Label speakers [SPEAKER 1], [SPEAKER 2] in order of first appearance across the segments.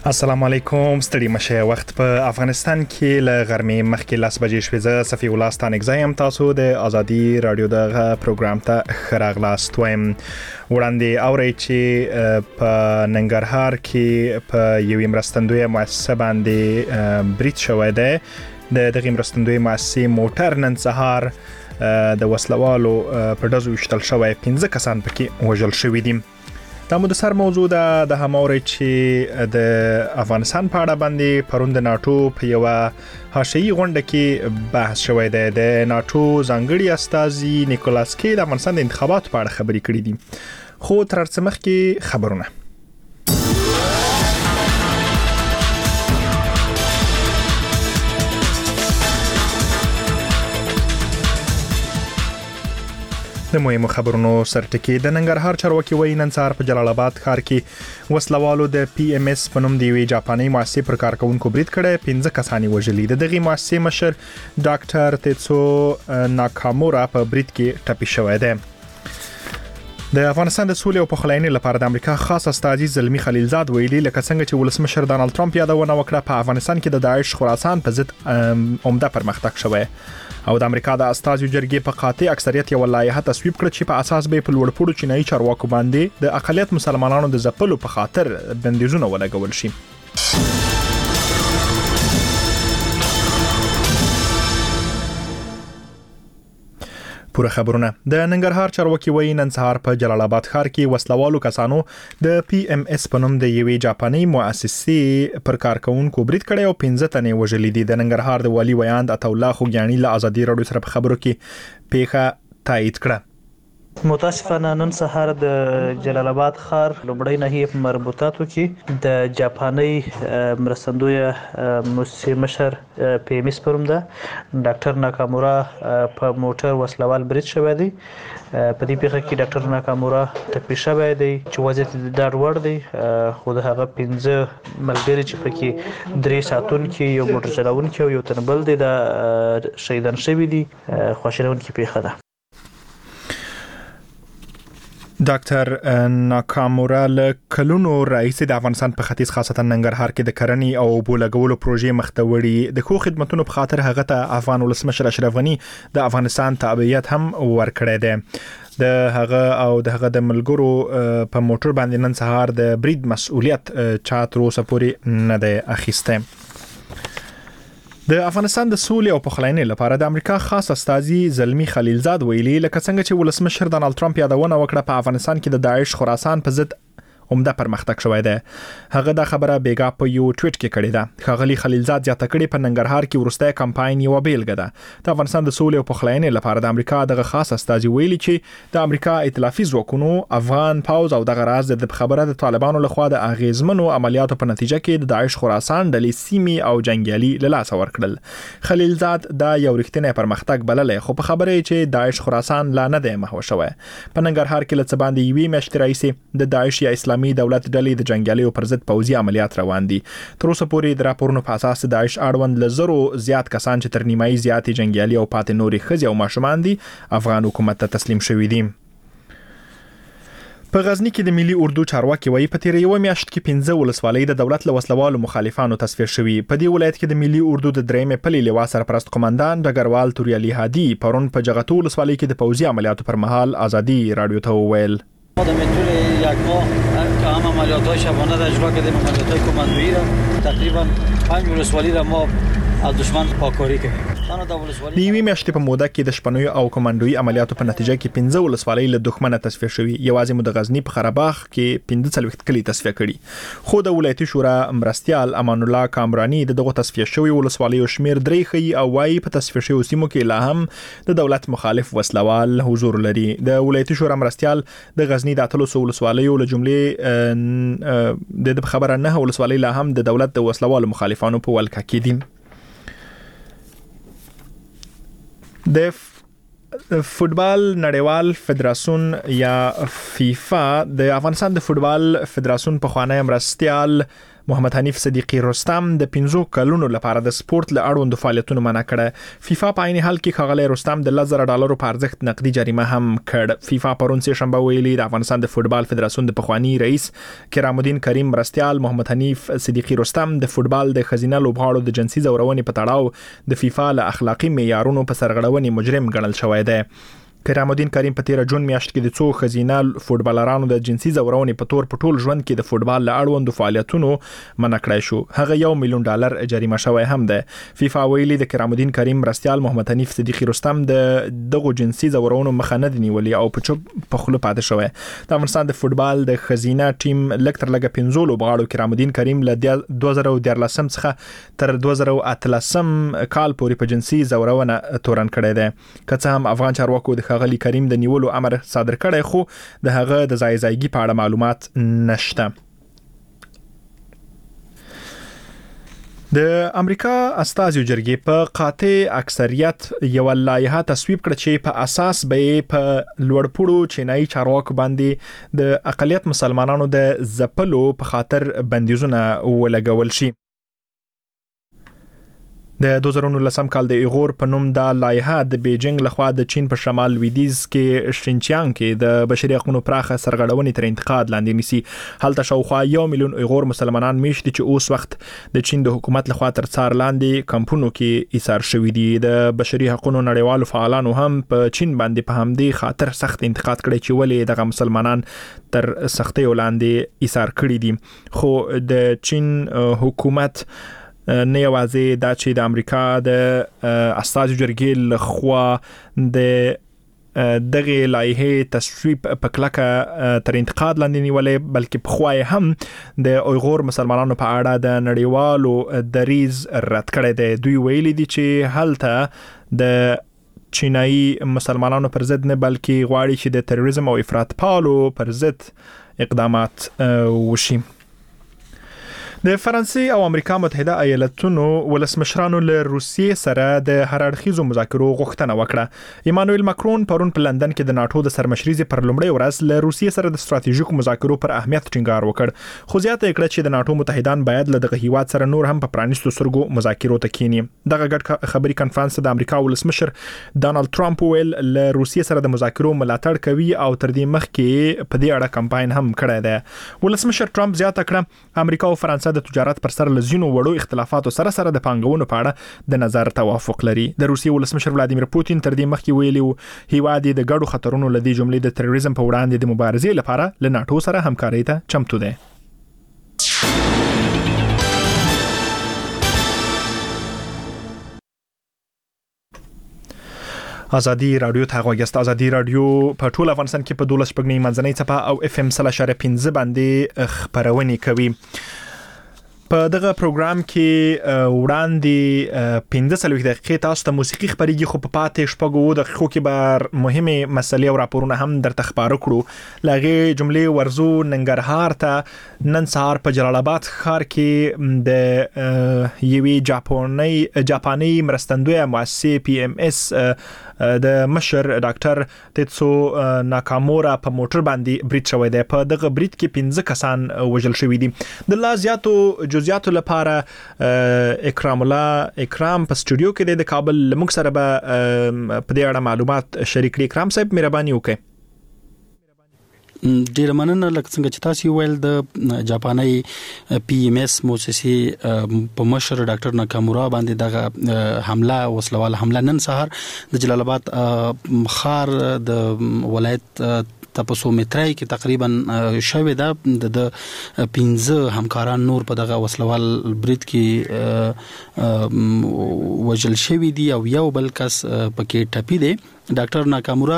[SPEAKER 1] السلام علیکم ستړي مشه وخت په افغانستان کې ل غرمې مخکې لاس بجې شوې زه صفي الله ستانک زایم تاسو د ازادي رادیو د پروګرام ته خراغلاست وایم وړاندې اوري چې په ننګرهار کې په یوې مرستندوی مؤسسه باندې بریټ شوې ده د دغه مرستندوی مؤسسې موټر نن سهار د وسلوالو په دزو وشتل شوی 15 کسان پکې وژل شوی دي دا مو د سر موضوع ده د هماوري چې د افغانستان په اړه باندې پروند ناتو په یو هاشي غونډه کې بحث شوی دی د ناتو ځانګړي استازي نیکولاس کی د افغانستان د انتخاباتو په اړه خبرې کړې دي خو تر څه مخکې خبرونه د مهمو خبرونو سرټکی د ننګرهار چارواکي وایي نن سهار په جلال آباد ښار کې وسلوالو د پی ام اس په نوم دی وی جاپاني مؤسسې پر کارکونکو برید کړي 15 کسان وژلي دغه مؤسسې مشر ډاکټر تیتسو ناکامورا په برید کې ټپي شوی دی د افغانستان د سولې او پخلاینې لپاره د امریکا خاص استازي زلمی خلیلزاد ویلي لکه څنګه چې ولسمشر ډانلډ ټرمپ یادونه وکړه په افغانستان کې د داعش خراسان په ضد عمده پرمختګ شوی او د امریکا د استازو جرګې په قاطع اکثریت یو لایحه تصویب کړ چې په اساس به په لوړپوړو چینایي چارواکو باندې د اقلیت مسلمانانو د ځپلو په خاطر بندیزونه ولګول شي پوره خبرونه د ننګرهار چارواکي وایي نن سهار په جلال آباد ښار کې وسلوالو کسانو د پی ام اس په نوم د یوې جاپاني مؤسسې پر کارکونکو برید کړی او 15 تنې وژلي دي د ننګرهار د والي ویاند عطا الله خوګیانی له ازادي رادیو سره په خبرو کې پیښه تایید کړه
[SPEAKER 2] متاسفانه نن سهار د جلال آباد ښار لومړی ناحیه مربوطاتو کې د جاپاني مرستندوی مؤسسې مشر پی ام اس پروم ده ډاکټر ناکامورا په موټر وسلوال برید شوی دی په دې پیښه کې ډاکټر ناکامورا ټپي شوی دی چې وضعیت د ډاډ وړ دی خو د هغه 15 ملګري چې پکې 3 ساتونکي یو موټر چلونکي او یو تنبل دی د شهیدان شوی دي خواشینونکې پیښه ده
[SPEAKER 1] ډاکټر ناکامورا له کلونو رئیس د افغانستان په ختیځ خاصتا ننګرهار کې د کرنې او بولګولو پروژې مختوړي د خو خدماتونو په خاطر هغه ته افغان ولسمشر اشرف غنی د افغانستان تابعیت هم ورکړی دی د هغه او د هغه د ملګرو په موټر باندې نن سهار د برید مسؤلیت چا تر اوسه پورې نه دی اخیسته د افغانستان د سولې او پخلاینې لپاره د امریکا خاص استازي زلمی خلیلزاد ویلي لکه څنګه چې ولسمشر ډانلډ ټرمپ یادونه وکړه په افغانستان کې د داعش خراسان په ضد عمده پرمختګ شوی دی هغه دا خبره بیګا په یو ټویټ کې کړې ده خغلی خلیلزاد زیاته کړې په ننګرهار کې ورسته کمپاین یو بیلګه ده د افغانستان د سولې او پخلاینې لپاره د امریکا دغه خاص استازي ویلي چې د امریکا ائتلافي ځواکونو افغان پاوز او دغه راز د خبره د طالبانو لخوا د اغیزمنو عملیاتو په نتیجه کې د داعش خراسان ډلې سیمې او جنگیالي له لاس ورکړل خلیلزاد دا یو رښتینی پرمختګ بللې خو په خبره چې داعش خراسان لا نه دی محو شوی په ننګرهار کې لڅ باندې یوې میاشتې رئیس د داعش یا اسلامي دولت ډلې د جنگیالیو پر ضد پوځي عملیات روان دي تر اوسه پورې د راپورونو په اساس داعش اړوند لزرو زیات کسان چې تر نیمایي زیاتې جنگیالي او پاتې نوري خزي او ماشومان دي افغان حکومت ته تسلیم شوي دي په غزنی کې د ملي اردو چارواکي وایي په تیر یو میاشت کې 15 ولسوالۍ د دولت له وسلوالو مخالفانو تصفیه شوي په دې ولایت کې د ملي اردو د درېمې پلي لوا سرپرست قومندان ډګروال توریالي هادي پرون په جغتو ولسوالۍ کې د پوځي عملیاتو پر مهال ازادي رادیو ته وویل
[SPEAKER 3] ما در طول یک ماه که هم عملیات‌های شبانه را اجرا کردیم عملیات‌های کماندویی را تقریبا 5 ولسوالی را ما از دشمن پاککاری کردیم
[SPEAKER 1] د یوې میاشتې په موده کې د شپنوي او کمانډوي عملیاتو په نتیجه کې 15 ولسوالۍ له دښمنه تصفیه شوي یوازې مو د غزنی په خراباغ کې 15 کلی تصفیه کړي خو د ولایتي شورا مرستيال امان الله کامرانی دغه تصفیه شوی ولسوالۍ شمیر 3 خي او وايي په تصفیه شوی سیمو کې لا هم د دولت مخالف وسلوال حضور لري د ولایتي شورا مرستيال د غزنی د اتلو ولسوالۍ له جملې د خبره نه ولسوالۍ لا هم د دولت د وسلوال مخالفانو په ولکه کې دي د فوتبال نړیوال فدراسیون یا فیفا د افغانستان د فوتبال فدراسیون په خوانی مرستيال محمد حنیف صدیقی رستم د 15 کلونو لپاره د سپورت له اړوند فعالیتونو منع کړه. فیفا په عین حال کې ښاغلی رستم د $10,000 په ارزښت نقدي جریمه هم کړ. فیفا پرون سه شنبه ویلي د افغانستان د فوتبال فدراسیون د پخوانی رئیس کرام الدین کریم مرستیال محمد حنیف صدیقی رستم د فوتبال د خزینه لوبغاړو د جنسي زورونې په تړاو د فیفا له اخلاقی معیارونو په سرغړونې مجرم ګڼل شوی دی. کرام الدین کریم په 13 جون میاشت کې د څو خزینه فوتبالرانو د جنسي زورونې په تور په ټول ژوند کې د فوتبال له اړوند فعالیتونو منع کړی شو. هغه $1 ملیون جریمه شوی هم ده. فیفا ویلي د کرام الدین کریم مرستیال محمد حنیف صدیقی رستم دغه جنسي زورونو مخه نه نیولې او په چوپ په خله پاتې شوی. د افغانستان د فوتبال د خزینه ټیم لکتر لګه 15 لوبغاړو کرام الدین کریم له 2013 څخه تر 2018 کال پورې په جنسي زورونه تورن کړی دی. که څه هم افغان چارواکو د غلی کریم د نیولو امر صادر کړی خو د هغه د ځایځایګي په اړه معلومات نشته. د امریکا استازیو جرګې په قاطع اکثریت یو لایحه تصویب کړه چې په اساس به په لوړپوړو چینایي چارواکو باندې د اقلیت مسلمانانو د ځپلو په خاطر بندیزونه ولګول شي. د 2019 کال د ایغور په نوم دا لایحه د بیجینګ لخوا د چین په شمال لویدیځ کې شینچیانګ کې د بشري حقوقو پراخه سرغړونې تر انتقاد لاندې نیسي. هلته شاوخوا 1 میلیون ایغور مسلمانان میشت چې اوس وخت د چین د حکومت لخوا تر څار لاندې کمپونو کې ایثار شوی دي. د بشري حقوقو نړیوالو فعالانو هم په چین باندې په همدې خاطر سخت انتقاد کړی چې ولې دغه مسلمانان تر سختۍ وړاندې ایثار کړی دي. خو د چین حکومت نه یوازې دا چې د امریکا د استازو جرګې لخوا د دغه لایحه تصویب په کلکه تر انتقاد لاندې نیولې بلکې په خوای هم د اویغور مسلمانانو په اړه د نړیوالو دریز رد کړی دی. دوی ویلي دي چې هلته د چینایي مسلمانانو پر ضد نه بلکې غواړي چې د تروریزم او افراط پالو پر ضد اقدامات وشي. د فرانسې او امریکا متحده ایالاتونو ولسمشرانو له روسیې سره د هرړخیزو مذاکرو غوښتنه وکړه. ایمانوئل ماکرون پرون په لندن کې د ناتو د سرمشرۍ پر لومړۍ ورځ له روسیې سره د ستراتیژیکو مذاکرو پر اهمیت ټینګار وکړ. خو زیاته کړه چې د ناتو متحدان باید له دغه هیواد سره نور هم په پرانیستو سترګو مذاکرو ته کینی. دغه ګډ خبري کانفرنس د امریکا ولسمشر ډانلډ ټرمپ ویل له روسیې سره د مذاکرو ملاتړ کوي او تر دې مخکې په دې اړه کمپاین هم کړی دی. ولسمشر ټرمپ زیاته کړه امریکا او فرانسه د تجارت پر سر لزینو وړو اختلافاتو سره د پانګونو په اړه د نظر توافق لري. د روسیې ولسمشر ولادیمیر پوتین تر دې مخکې ویلي هیواد د ګډو خطرونو لدی جملې د تروریزم په وړاندې د مبارزې لپاره له ناتو سره همکارۍ ته چمتو دی. ازادي رادیو ته غوښتل ازادي رادیو په ټول افغانستان کې په 12 شپږنی منځنۍ صفحه او FM 0.15 باندې خبرونه کوي. په دغه پروګرام کې وړاندې 15 دقیقې تاسو ته موسیقي خبريږي خو په پاتې شپږو دقیقو کې بار مهمه مسلې او راپورونه هم درته خبرو کړو. لغه جملې ورزو ننګرهار ته نن سهار په جلال آباد ښار کې د یوې جاپاني مرستندوی مؤسسه PMS د مشر ډاکټر تیتسو ناکامورا په موټر باندې برید شوی دی. په دغه برید کې 15 کسان وژل شوی دي. د لازیاتو جزئیاتو لپاره اکرام الله اکرام په سټوډیو کې د کابل لمک سره به په دې اړه معلومات شریک کړي. اکرام صاحب مهرباني وکړئ.
[SPEAKER 4] ډیر مننه. لکه څنګه چې تاسو ویل د جاپاني PMS مؤسسې په مشر ډاکټر ناکامورا باندې دغه حمله وسلوال حمله نن سهار د جلال آباد ښار د ولایت تاسو مترای کې تقریبا شوه د 15 همکاران نور په دغه وسلوال برید کې وژل شوی دي او یو بل کس پکې ټپي دی. ډاکټر ناکامورا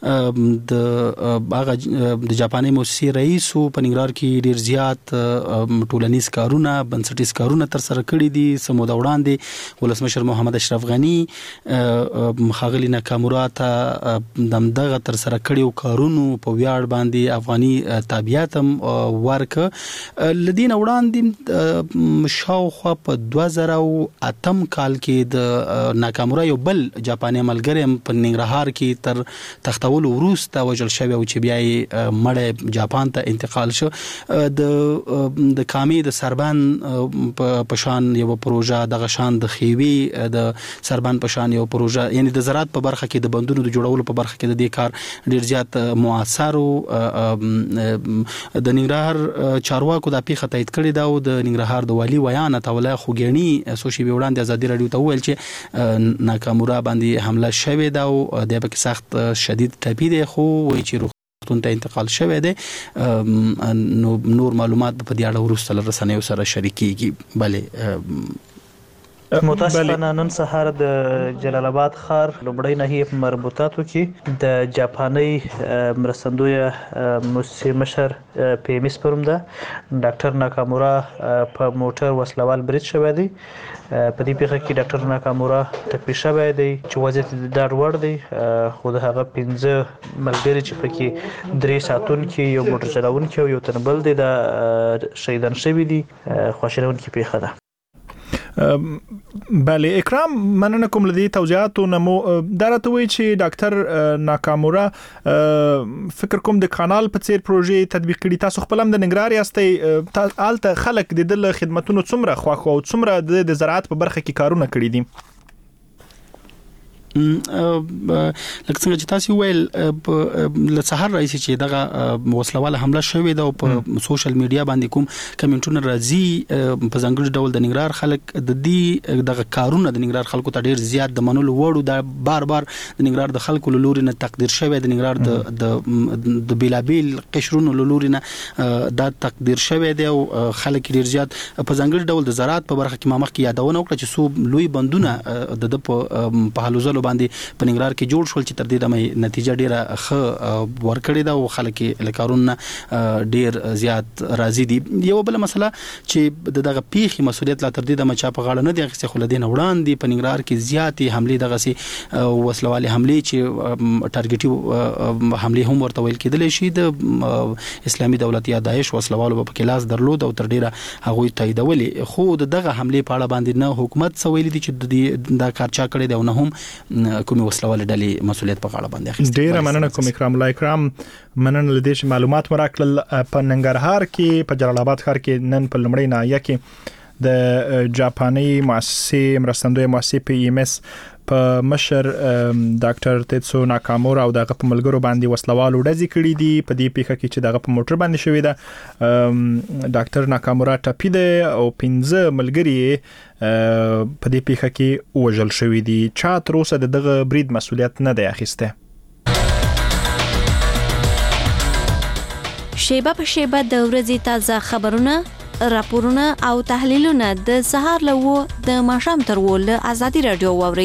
[SPEAKER 4] د جاپاني مؤسسې رئیس په ننګرهار کې ډیر زیات ټولنیز کارونه بنسټیز کارونه تر سره کړي دي. سموده وړاندې ولسمشر محمد اشرف غنی خاغلی ناکامورا ته دغه تر سره کړي کارونو په ویاړ باندې افغاني تابعیت هم ورک لدین وړاندې شاوخوا په 2008 کال کې د ناکامورا یو بل جاپاني ملګری په ننګرهار ننګرهار کې تر تختول وروسته وجل شوی او چې بیا یې مړ جاپان ته انتقال شو. د کامې د سربان په شان یو پروژه د غشان د خیوي د سربان په شان یو پروژه یعنی د زراعت په برخه کې د بندونو د جوړولو په برخه کې د دې کار ډیر زیات موثر د ننګرهار چارواکو د پیښه تایید کړی دا او د ننګرهار د والی ویان تاوله خوګېنی سوشي وړاندې ازادي رادیو ته ویل چې ناکامورا باندې حمله شوې ده او د به سخت شدید ټپي دی خو وایي چې روغتون ته انتقال شوی دی. نو نور معلومات په دې اړه وروسته رسنیو سره شریکيږي. بله
[SPEAKER 2] متاسفانه نن سهار د جلال آباد ښار لومړی ناحیه مربوطاتو کې د جاپاني مرستندوی موسسې مشر پیمیس پروم ده ډاکټر ناکامورا په موټر وسلوال برید شوی دی. په دې پیښه کې ډاکټر ناکامورا ټپي شوی دی چې وضعیت د ډاډ وړ دی. خو د هغه 15 ملګري چې پکې 3 ساتونکي یو موټر چلونکي او یو تنبل دی د شهیدان شوي دي. خواشینونکې پیښه ده.
[SPEAKER 1] بله اکرام مننه کوم لدی توضیحاتو نمو درته وی چې ډاکټر ناکامورا فکر کوم د کانال په څیر پروژې تطبیق کړي. تاسو خپل هم د ننګرهار یاستئ آلته خلک د دل خدماتونو څومره خواخو او څومره د زراعت په برخه کې کارونه کړي دي؟
[SPEAKER 4] لکه څنګه چې تاسو ویل له سحر راځي چې دغه وسلواله حمله شوې ده او په سوشل میډیا باندې کوم کمنټونه راځي په ځانګړي ډول د ننګرهار خلک د دې دغه کارونه د ننګرهار خلکو ته ډیر زیات د منلو وړو د بار د ننګرهار د خلکو لوري نه تقدیر شوی د ننګرهار د بیلابیل قشرونو لوري نه دا تقدیر شوی دی او خلک ډیر زیات په ځانګړي ډول د زراعت په برخه کې مخ کې یادونه وکړه چې سو لوی بندونه د په حلوزلو باندې په ننګرهار کې جوړ شول چې تر دې دمه نتیجه ډیره ښه ورکړې ده او خلک لکارونه ډیر زیات راضي دي. یو بل مسله چې دغه پیښې مسولیت لا تر دې دمه چا په غاړه نه دی اخیستې خو لدین وړاندې په ننګرهار کې زیاتې حملې دغه سي وسلوالي حملې چې ټارګټي حملې هم ورته ویل کېدل شي د اسلامي دولت یا داعش وسلوالو په کلاس درلود او تر ډیره هغه تاییدولې خو دغه حملې په اړه باندې نه حکومت سویل دي چې دا کار چا کړی دی او نه هم کومي وسلواله ډلې مسولیت په غاړه باندې اخیستل.
[SPEAKER 1] ډیر مننه کوم اکرام الله اکرام مننه لدې چې معلومات مراکل په ننګرهار کې په جلال آباد ښار کې نن په لمړی ناحیه کې د جاپاني مؤسسې مرستندوی مؤسسې پی ایم اس په مشر ډاکټر تیتسو ناکامورا او دغه په ملګرو باندې وسلوالو ډزې کړې دي. په دې پیښه کې چې دغه په موټر باندې شوې ده ډاکټر ناکامورا ټپي دی او 15 ملګري په دې پیښه کې وژل شوې دي. چا تر اوسه دغه برید مسولیت نه دی اخیسته.
[SPEAKER 5] شیبه په شیبه د ورځې تازه خبرونه راپورونه او تحلیلونه د سهار له د ماښام تر ول ازادي رادیو ووري.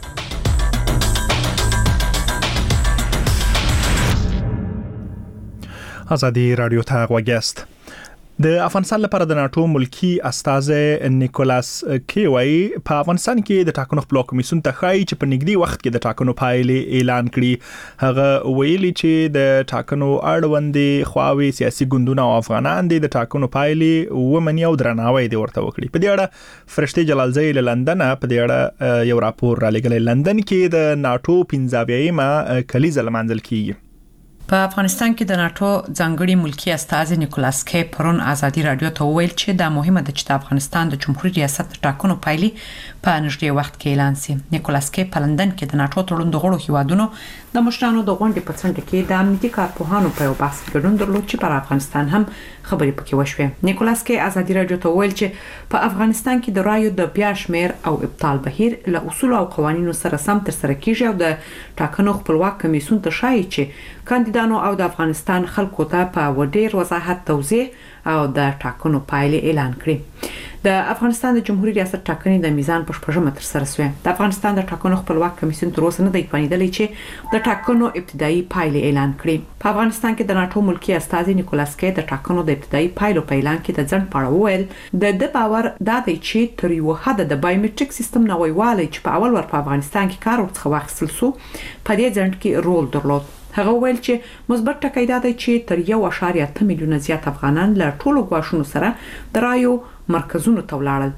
[SPEAKER 1] ازادي رادیو ته غوږیاست. د افغانستان لپاره د ناتو ملکی استازی نیکولاس کیوای په افغانستان کې د ټاکنو خپل کمیسیون ته خایي چې په نږدې وخت کې د ټاکنو پایلې اعلان کړي. هغه ویلي چې د ټاکنو اړوند خواوي سیاسي ګوندونه او افغانان د ټاکنو پایلې ومني او درناوی دي ورته وکړي. په دې اړه فرشتي جلالزی له لندن په دې اړه یو راپور را لګل. لندن کې د ناتو 15 کلیزه لمانځل کیږي.
[SPEAKER 6] په افغانستان کې د ناتو ځانګړي ملکی استازی نیکولاس کی پرون ازادي رادیو ته ویل چې دا مهمه ده چې د افغانستان د جمهوریت ریاست د ټاکنو پایلې په نږدې وخت کې اعلان شي. نیکولاس کی په لندن کې د ناتو تړون د غړو هیوادونو د مشرانو د غونډې په څنډه کې د امنیتي کارپوهانو په یو بحث کې ګډون درلود چې پر افغانستان هم خبرې پکې وشوې. نیکولاس کی ازادي رادیو ته ویل چې په افغانستان کې د رایو د بیا شمیر او ابطال بهیر له اصول او قوانینو سره سم تر سره کیږي او د ټاکنو خپلواک کمیسیون ته شایي چې کاندیدانو او د افغانستان خلکو ته په وړاندې وضاحت توضیح او د ټاکنو پایلې اعلان کړي. د افغانستان د جمهوریت ریاست ټاکنې د میزان په شپږمه تر سره شوې. د افغانستان د ټاکنو خپلواک کمیسیون تر اوسه نه دی پنیدلی چې د ټاکنو ابتدایي پایلې اعلان کړي. په افغانستان کې د ناتو ملکی استازی نیکولاس کی د ټاکنو د ابتدایي پایلو په اعلان کې د ځنډ په اړه وویل د باور دا دی چې تر یو حد د بایومټریک سیستم نویوالی چې په اول ور په افغانستان کې کار ورڅخه واخیستل شو په دې ځنډ کې رول درلود. هغه ویل چې مثبت ټکی دا دی چې تر 1.8 میلیونه زیات افغانان له ټولو ګواښونو سره د رایو مرکزونو ته ولاړل.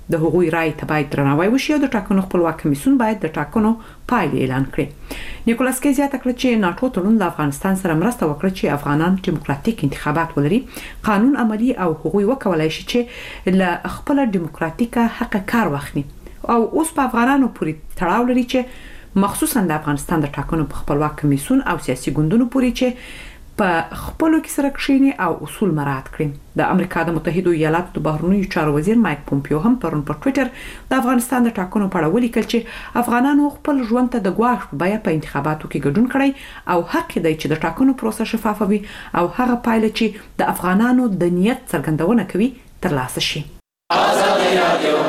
[SPEAKER 6] د هغوی رائے ته باید درناوی وشي او د ټاکنو خپلواک کمیسیون باید د ټاکنو پایلې اعلان کړي. نیکولاس کی زیاته کړه چې ناتو تړون د افغانستان سره مرسته وکړه چې افغانان دیموکراتیک انتخابات ولري، قانون عملی او هغوی وکولای شي چې له خپل دیموکراتیکه حق کار واخلي. او اوس په افغانانو پورې تړاو لري چې مخصوصا د افغانستان د ټاکنو په خپلواک کمیسیون او سیاسي ګوندونو پورې چې په خپلو کې سره کښیني او اصول مراعات کړي. د امریکا د متحده ایالاتو د بهرنیو چارو وزیر مایک پومپیو هم پرون په ټوئیټر د افغانستان د ټاکنو په اړه ولیکل چې افغانانو خپل ژوند ته د ګواښ په بیه په انتخاباتو کې ګډون کړی او حق دی چې د ټاکنو پروسه شفافه وي او هغه پایله چې د افغانانو د نیت څرګندونه کوي ترلاسه شي. آزادي رادیو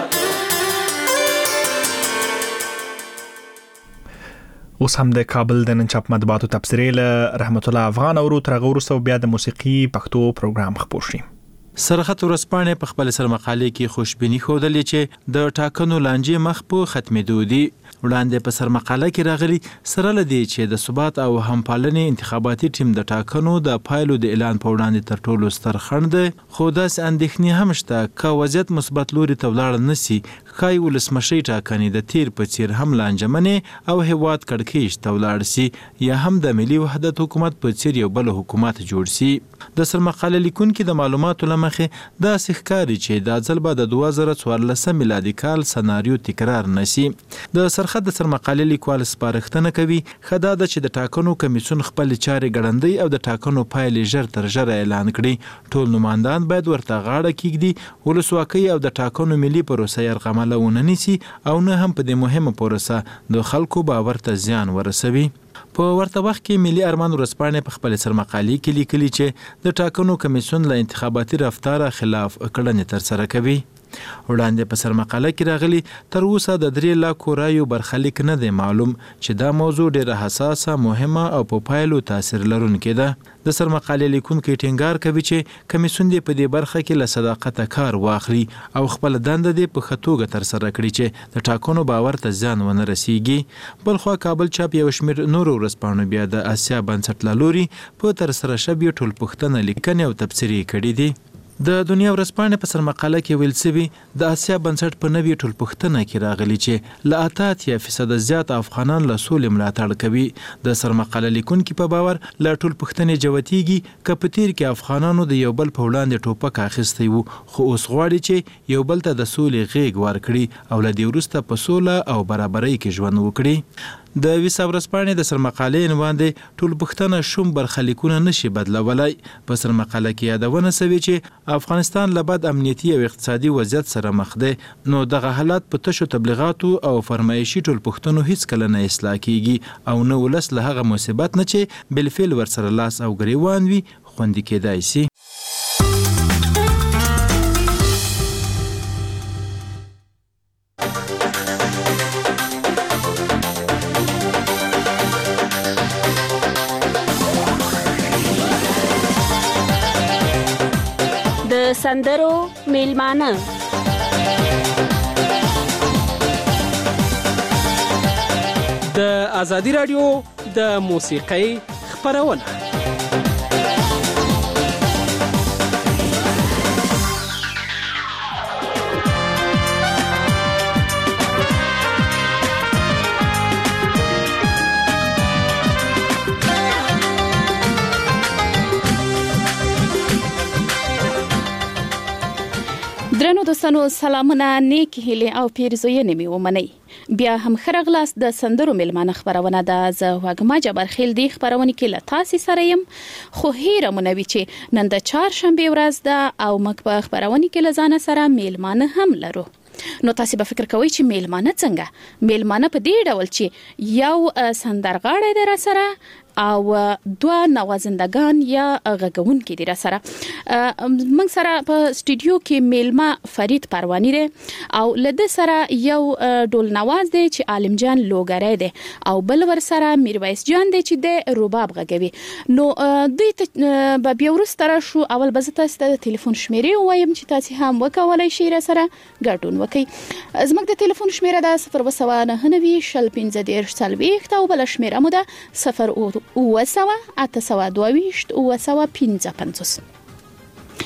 [SPEAKER 1] اوس هم د کابل د نن چاپ مطبوعاتو تبصرې له رحمت الله افغان او تر غوړسو بیا د موسیقي پښتو پروګرام خبر شي.
[SPEAKER 7] سرخط ورسپانې په خپل سرمقالې کې خوشبیني ښودلې چې د ټاکنو لانجې مخ په ختمېدو دي. وړاندې په سرمقاله کې راغلي سره لدی چې د ثبات او همپالنې انتخاباتي ټیم د ټاکنو د پایلو د اعلان په وړاندې تر ټولو ستر خنډ دی، خو داسې اندېښنې هم شته که وضعیت مثبت لوري ته ولاړ نشي ښایي ولسمشرۍ ټاکنې د تیر په څیر هم لانجمنې او هیواد کړکېچ ته ولاړ سي یا هم د ملي وحدت حکومت په څیر یو بل حکومت جوړ سي. د سرمقاله لیکونکي د معلوماتو له مخې داسې ښکاري چې دا ځل به د 2014 میلادي کال سناریو تکرار نشي. د سرخط د سرمقالې لیکوال سپارښتنه کوي ښه دا ده چې د ټاکنو کمیسیون خپل چارې ګړندۍ او د ټاکنو پایلې ژر تر ژره اعلان کړي. ټول نمایندان باید ورته غاړه کیږدي، ولسواکۍ او د ټاکنو ملي پروسه یرغمله ونه نیسي او نه هم په دې مهمه پروسه د خلکو باور ته زیان ورسوي. په ورته وخت کې ملي ارمان ورځپاڼې په خپل سرمقالې کې لیکلي چې د ټاکنو کمیسیون له انتخاباتي رفتار خلاف کړنې ترسره کوي. وړاندې په سرمقاله کې راغلي تر اوسه د 3 لکو رایو برخلیک نه دی معلوم چې دا موضوع ډیره حساسه، مهمه او په پایلو تاثیر لرونکې ده. د سرمقالې لیکونکي ټینګار کوي چې کمیسیون دې په دې برخه کې له صداقت کار واخلي او خپل دنده دې په ښه توګه ترسره کړي چې د ټاکنو باور ته زیان ونه رسیږي. بلخوا کابل چاپ یو شمېر نورو ورځپاڼو بیا د اسیا بنسټ له لوري په ترسره شوې ټولپوښتنه لیکنې او تبصرې کړي دي. د دنیا ورځپاڼې په سرمقاله کې ویل شوي د اسیا بنسټ په نوې ټولپوښتنه کې راغلي چې له 88% زیات افغانان له سولې ملاتړ کوي. د سرمقاله لیکونکي په باور له ټولپوښتنې جوتیږي که په تیر کې افغانانو د یو بل په وړاندې ټوپک اخیستی وو، خو اوس غواړي چې یو بل ته د سولې غېږ ورکړي او له دې وروسته په سوله او برابرۍ کې ژوند وکړي. د ویسا ورځپاڼې د سرمقالې عنوان دی ټولپوښتنه شوم برخلیکونه نشي بدلولای. په سرمقاله کې یادونه شوې چې افغانستان له بد امنیتي او اقتصادي وضعیت سره مخ دی، نو دغه حالت په تشو تبلیغاتو او فرمایشي ټولپوښتنو هیڅ کله نه اصلاح کیږي او نه ولس له هغه مصیبت نه چې بالفعل ورسره لاس او ګریوان وي خوندي کېدای شي.
[SPEAKER 8] سندرو میلمانه
[SPEAKER 9] د آزادی رادیو د موسیقۍ خبرونه.
[SPEAKER 8] درنو دوستانو سلامونه، نیک هیلې او پیرزوینې مې ومنئ. بیا هم خرغلاس د سندرو میلمانه خبرونه ده. زه واګما جبر خیل دی خبرونه کې له تاسو سره يم، خو هیره مونوي چې نن د چهارشنبه ورځ ده او موږ په خبرونه کې لزانه سره میلمانه هم لرو. نو تاسو به فکر کوئ چې میلمانه څنګه؟ میلمانه په دې ډول چې یو سندرغاړی در سره او 2 نوازندگان یا غږونکي دي را سره. موږ سره په سټوډیو کې میلمه فرید پروانی دی او لده سره یو ډول نواز دی چې عالم جان لوګری دی او بل ور سره میرویس جان دی چې د رباب غږوي. نو دوی ته به بیا وروسته راشو. اول به تاسو ته ټلیفون شمیرې وایم چې تاسو هم وکولای شئ را سره ګډون وکړئ. زموږ د ټلیفون شمیره ده 029 15 40 او بل شمیره مو ده 0 822 855.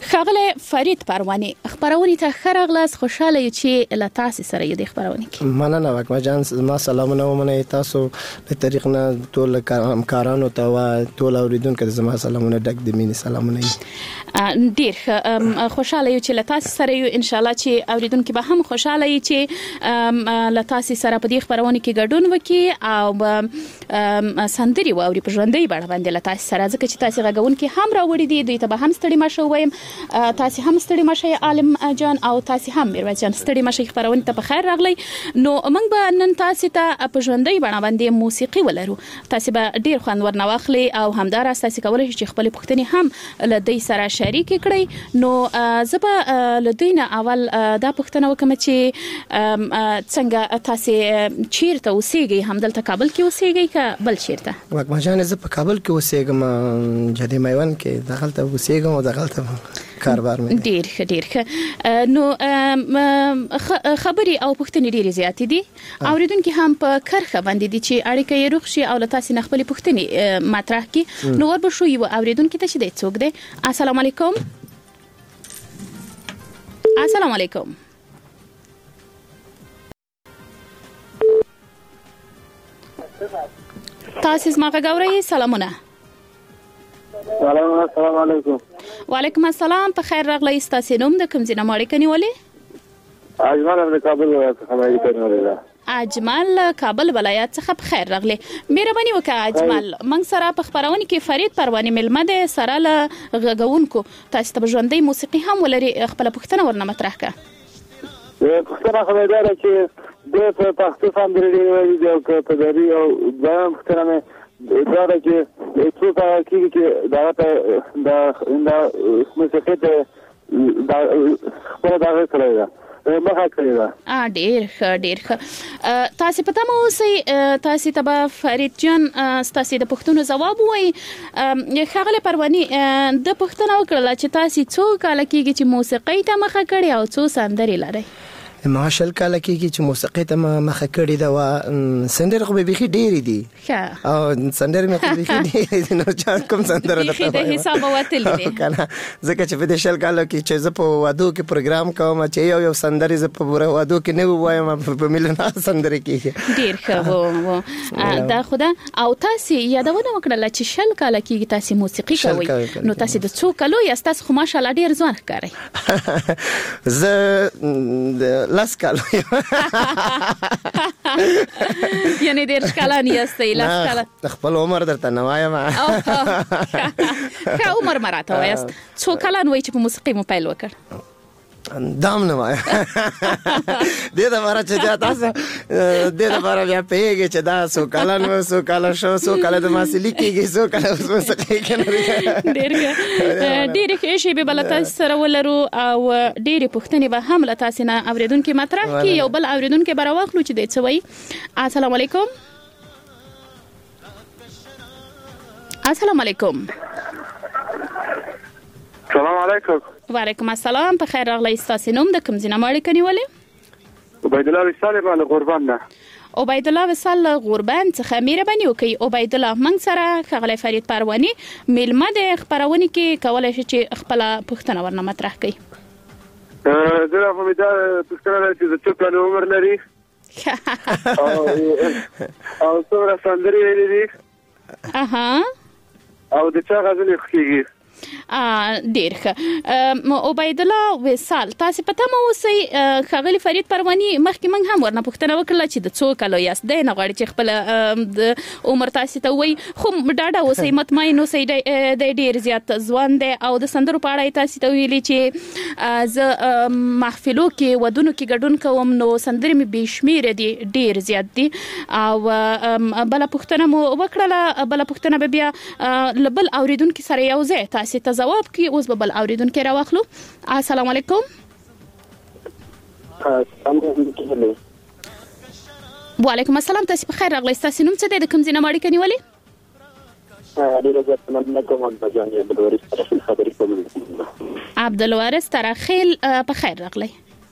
[SPEAKER 8] خاغله فرید پرواني خبرونه ته خرغلاس خوشاله یو چې له تاسو سره یې د خبرونه کې
[SPEAKER 10] مننه وکما جان ما سلامونه ومنه تاسو په طریق نه ټول همکارانو ته او ټول اوریدونکو ته زما سلامونه ډک د مینې سلامونه
[SPEAKER 8] ډیر خوشاله یو چې له تاسو سره یو ان شاء الله چې اوریدونکو به هم خوشاله یي چې له تاسو سره په دې خبرونه کې ګډون وکي او سندري واوري په ژوندۍ بڼه باندې له تاسو سره ځکه چې تاسو غږون کې هم راوړي دي دوی ته به هم ستړي مشه وایم تاسو هم ستړي مشه عالم جان او تاسو هم میرویس جان ستړي مشه خبرونه ته په خیر راغلی نو موږ به نن تاسو ته په ژوندۍ بڼه باندې موسیقي ولرو تاسو به ډیر خوند ورنواخلي او همدار تاسو کولای شئ چې خپل پوښتنې هم له دوی سره شریک کړئ نو زه به له دوی نه اول دا پوښتنه وکم چې څنګه تاسو چیرته اوسېږئ همدلته کابل کې اوسېږئ که بل چیرته
[SPEAKER 10] وکما جان زه په کابل کې اوسېږم جدي میوان کې دغلته اوسېږم او دغلته کاروبار مې
[SPEAKER 8] ډیر نو خبري او پوښتنې ډېرې زیاتې دي اوریدونکو هم په کرخه باندې دي چې اړیکه یې روغ شي او له تاسو نه خپل پوښتنې مطرح کړي نو وربه شو یو اوریدونکو ته چې د څوک دی السلام علیکم السلام علیکم تاسو زما غوړی سلامونه
[SPEAKER 11] السلام علیکم
[SPEAKER 8] وعلیکم السلام په خیر راغلی تاسو نوم د کوم ځای نه ماړی کنيولې
[SPEAKER 11] اجمل د کابل ولایت څخه ماړی کنيولې
[SPEAKER 8] اجمل کابل ولایت څخه په خیر راغلی مهرباني وکړه اجمل موږ سره په خبرونه کې فرید پرواني ملمه ده سره له غږونکو تاسو ته ژوندۍ موسیقي هم ولري خپل پوښتنه ورنه مطرح کړه
[SPEAKER 11] پوښتنه خو دا ده چې د پښتو سندرې ویلي دي او په دری او ځم ختمه دا ده چې څو کال کې دا موسیقي ته دا خپل دا کړی دا مخه کړی دا
[SPEAKER 8] ډیر تاسو پته مو سي تاسو ته فرید جان تاسو د پښتون جواب وای خغله پرواني د پښتون وکړه چې تاسو څو کال کېږي چې موسیقي ته مخه کړی او څو سندري لري
[SPEAKER 10] ماشل کله کېږي چې موسیقي ته مخه کړی دا و سندر خو به بيخي ډېری دي او سندر مې خو بيخي ډېری دي نو چا کوم سندر
[SPEAKER 8] ده د حساب وتل دي
[SPEAKER 10] کنه ځکه چې په دې شل کال کې چې زه په وادو کې پروګرام کوم چې یو سندر ز په وادو کې نه وایم په ملنا سندر کې
[SPEAKER 8] ډېر ښه دا خدا او تاسو یادونه وکړه چې شل کال کې تاسو موسیقي کوي نو تاسو د څو کالو یا تاسو خو ماشاءالله ډېر ځوان ښکاري
[SPEAKER 10] زه لاس کال
[SPEAKER 8] یعنی ډېر ښکلان یاستئ لاس کال
[SPEAKER 10] خپل عمر درته نه وایم
[SPEAKER 8] ښه عمر مراته وایست څو کلان وای چې په موسیقي مو پیل وکړ
[SPEAKER 10] دام نه وایم دې دا ماره چې تاسو دې دا ماره بیا پیږي چې دا څو کلان څو کال شو څو کال د ماسلی کېږي څو کال اوس موسیقي کې
[SPEAKER 8] ډېر ښه شی به بل تاسو سره ولرو او ډېر پوښتنې به هم له تاسو نه اوریدونکو مطرح کی یو بل اوریدونکو به راوخلو چې د څوي السلام علیکم السلام علیکم
[SPEAKER 11] السلام علیکم
[SPEAKER 8] وعلیکم السلام په خیر راغلی تاسو نوم د کوم ځای نه ماړی کنيولې
[SPEAKER 11] عبید الله وصال مال قربان نه
[SPEAKER 8] عبید الله وصال قربان څخه مهرباني وکي عبید الله موږ سره خغلی فرید پرواني ملمه د خبرونه کې کولای شي چې خپل پوښتنه ورنه مطرح کړي
[SPEAKER 11] زه په مدا پوښتنه لرم چې څو کال عمر لري او څومره سندري ویلي دي او د چا غزل خوښیږي
[SPEAKER 8] ډیر ښه عبید الله وصال تاسو پته مو اوسئ خغلی فرید پرواني مخکې موږ هم ورنه پوښتنه وکړه چې د څو کالو یاست دی نه غواړي چې خپل د عمر تاسو ته وایي خو ډاډه اوسئ مطمئن اوسئ د ډیر زیات ځوان دی او د سندرو په اړه تاسو ته ویلي چې زه محفلو کې ودونو کې ګډون کوم نو سندرې مې بشمیره دي ډیر زیات دي او بل پوښتنه مو وکړه بل پوښتنه به بیا لبل اوریدونکو سره یو ځای تاسو ته جواب کی اوس به بل اوریدونکو راوخلو السلام علیکم وعلیکم السلام تاسو په خیر راغلی تاسو نوم څه دی د کوم ځای نه ماړی کنيولې عبدالوارث ترخیل په خیر راغلی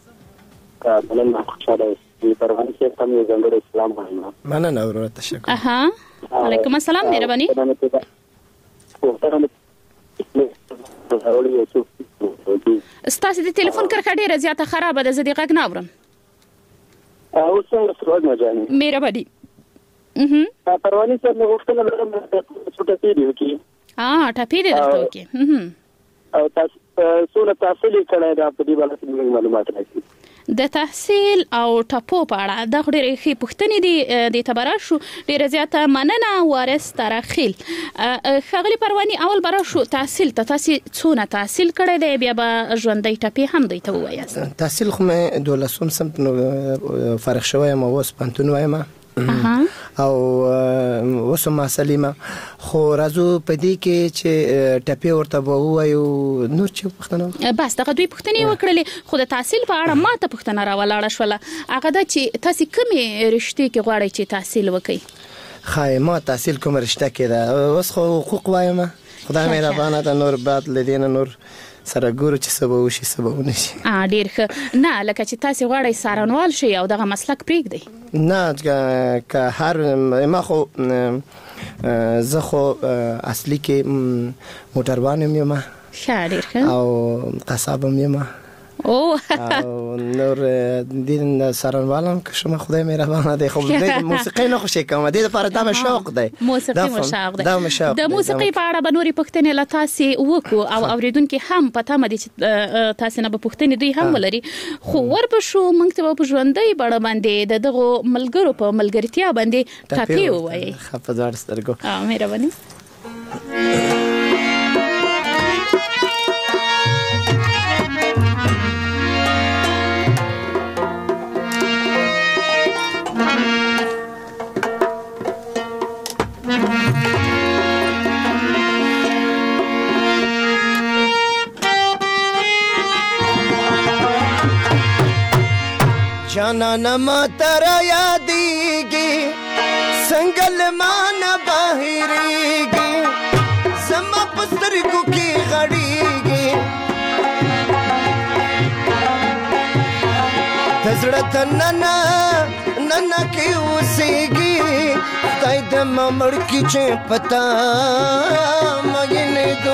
[SPEAKER 10] مننه ورته تشکر
[SPEAKER 8] وعلیکم السلام مهرباني ستاسو د ټلیفون کرښه ډیره زیاته خرابه ده، زه دې غږ نه اورم.
[SPEAKER 11] اوس څنګه سوال مجاني
[SPEAKER 8] مهرباني.
[SPEAKER 11] پرواني صاحب نو غوښتل لرم چې ټاپې دی وکي.
[SPEAKER 8] ټاپې دی درته وکي.
[SPEAKER 11] او تاسو څونه تحصیل کړی دا په دې باندې څه معلومات راکړئ.
[SPEAKER 8] د تحصیل او ټاپو په اړه د ډېرې ښې پوښتنې دي د تبرا شو. ډېره زیاته مننه وارث ترخیل. ښاغلي پرواني اول برا شو تحصیل ته تاسو څونه تحصیل کړی دی، بیا به ژوندۍ ټاپې هم دوی ته ووایاست.
[SPEAKER 10] تحصیل خو مې 12 سمت نو فارغ شوی یم، اوس پانتون وایم او اوس ما سلیمه. خو راځو په دې کې چې ټاپې ورته به ووایو نور چې پوښتنه
[SPEAKER 8] بس دغه دوی پوښتنې وکړلې. خو د تحصیل په اړه ما ته پوښتنه راولاړه شوله، هغه دا چې تاسو کومې رشتې کې غواړئ چې تحصیل وکړئ؟
[SPEAKER 10] خای ما تحصیل کوم رشته کې ده، اوس خو حقوق وایم. خدای مهربانه ده، نور بعد لدین نور سره ګورو چې سبا وشي سبا ونشي.
[SPEAKER 8] ډیر ښه. نه لکه چې تاسو غواړئ سارنوال شئ او دغه مسلک پرېږدئ؟
[SPEAKER 10] نه که هر ما خو زه خو اصلي کې موټروان یم.
[SPEAKER 8] ښه ډیر ښه.
[SPEAKER 10] او قصاب یم. او نور دین سارنوالم که شما خدای مهربانه دی. خو د موسیقي نه خوشی کوم، د لپاره دا شوق دی.
[SPEAKER 8] موسیقي مشاق دی.
[SPEAKER 10] دا مشاق
[SPEAKER 8] د موسیقي په اړه به نورې پوښتنې له تاسو وکړو او اوریدونکو هم پته مده چې تاسو نه به پوښتنې دوی هم ولري. خو ورپښو موږ ته په ژوندۍ بڼه باندې دغه ملګرو په ملګرتیا باندې ټاپې ووایي.
[SPEAKER 10] خپزار سترګو.
[SPEAKER 8] مهرباني.
[SPEAKER 10] जाना नमा तारा यादीगी संगल माना बाहिरीगी समा पुस्तर की घड़ीगी तजड़त नना नना की उसीगी ताइद ममड़ की चे पता मगने दो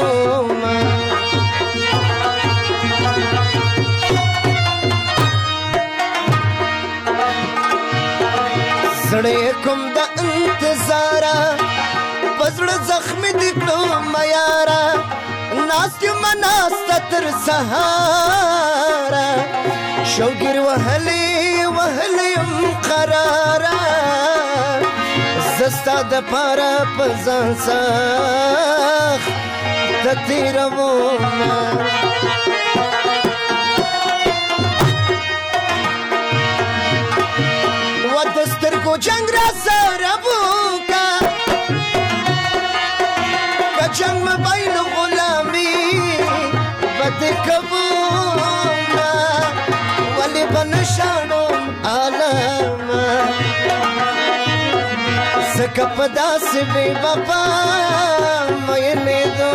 [SPEAKER 10] सड़े कुम द इंतजारा पसड़ जख्मी दिखलो मयारा नास्क्यू मनास्ता तर सहारा शौगिर वहली वहली करारा जस्ता द पारा पजान साख ततीरवो दस्तर को जंगरा सरबू का जंग में बैल गुलामी बद कबूना वली बनशानो आलम सकपदा से बेवफा मैंने दो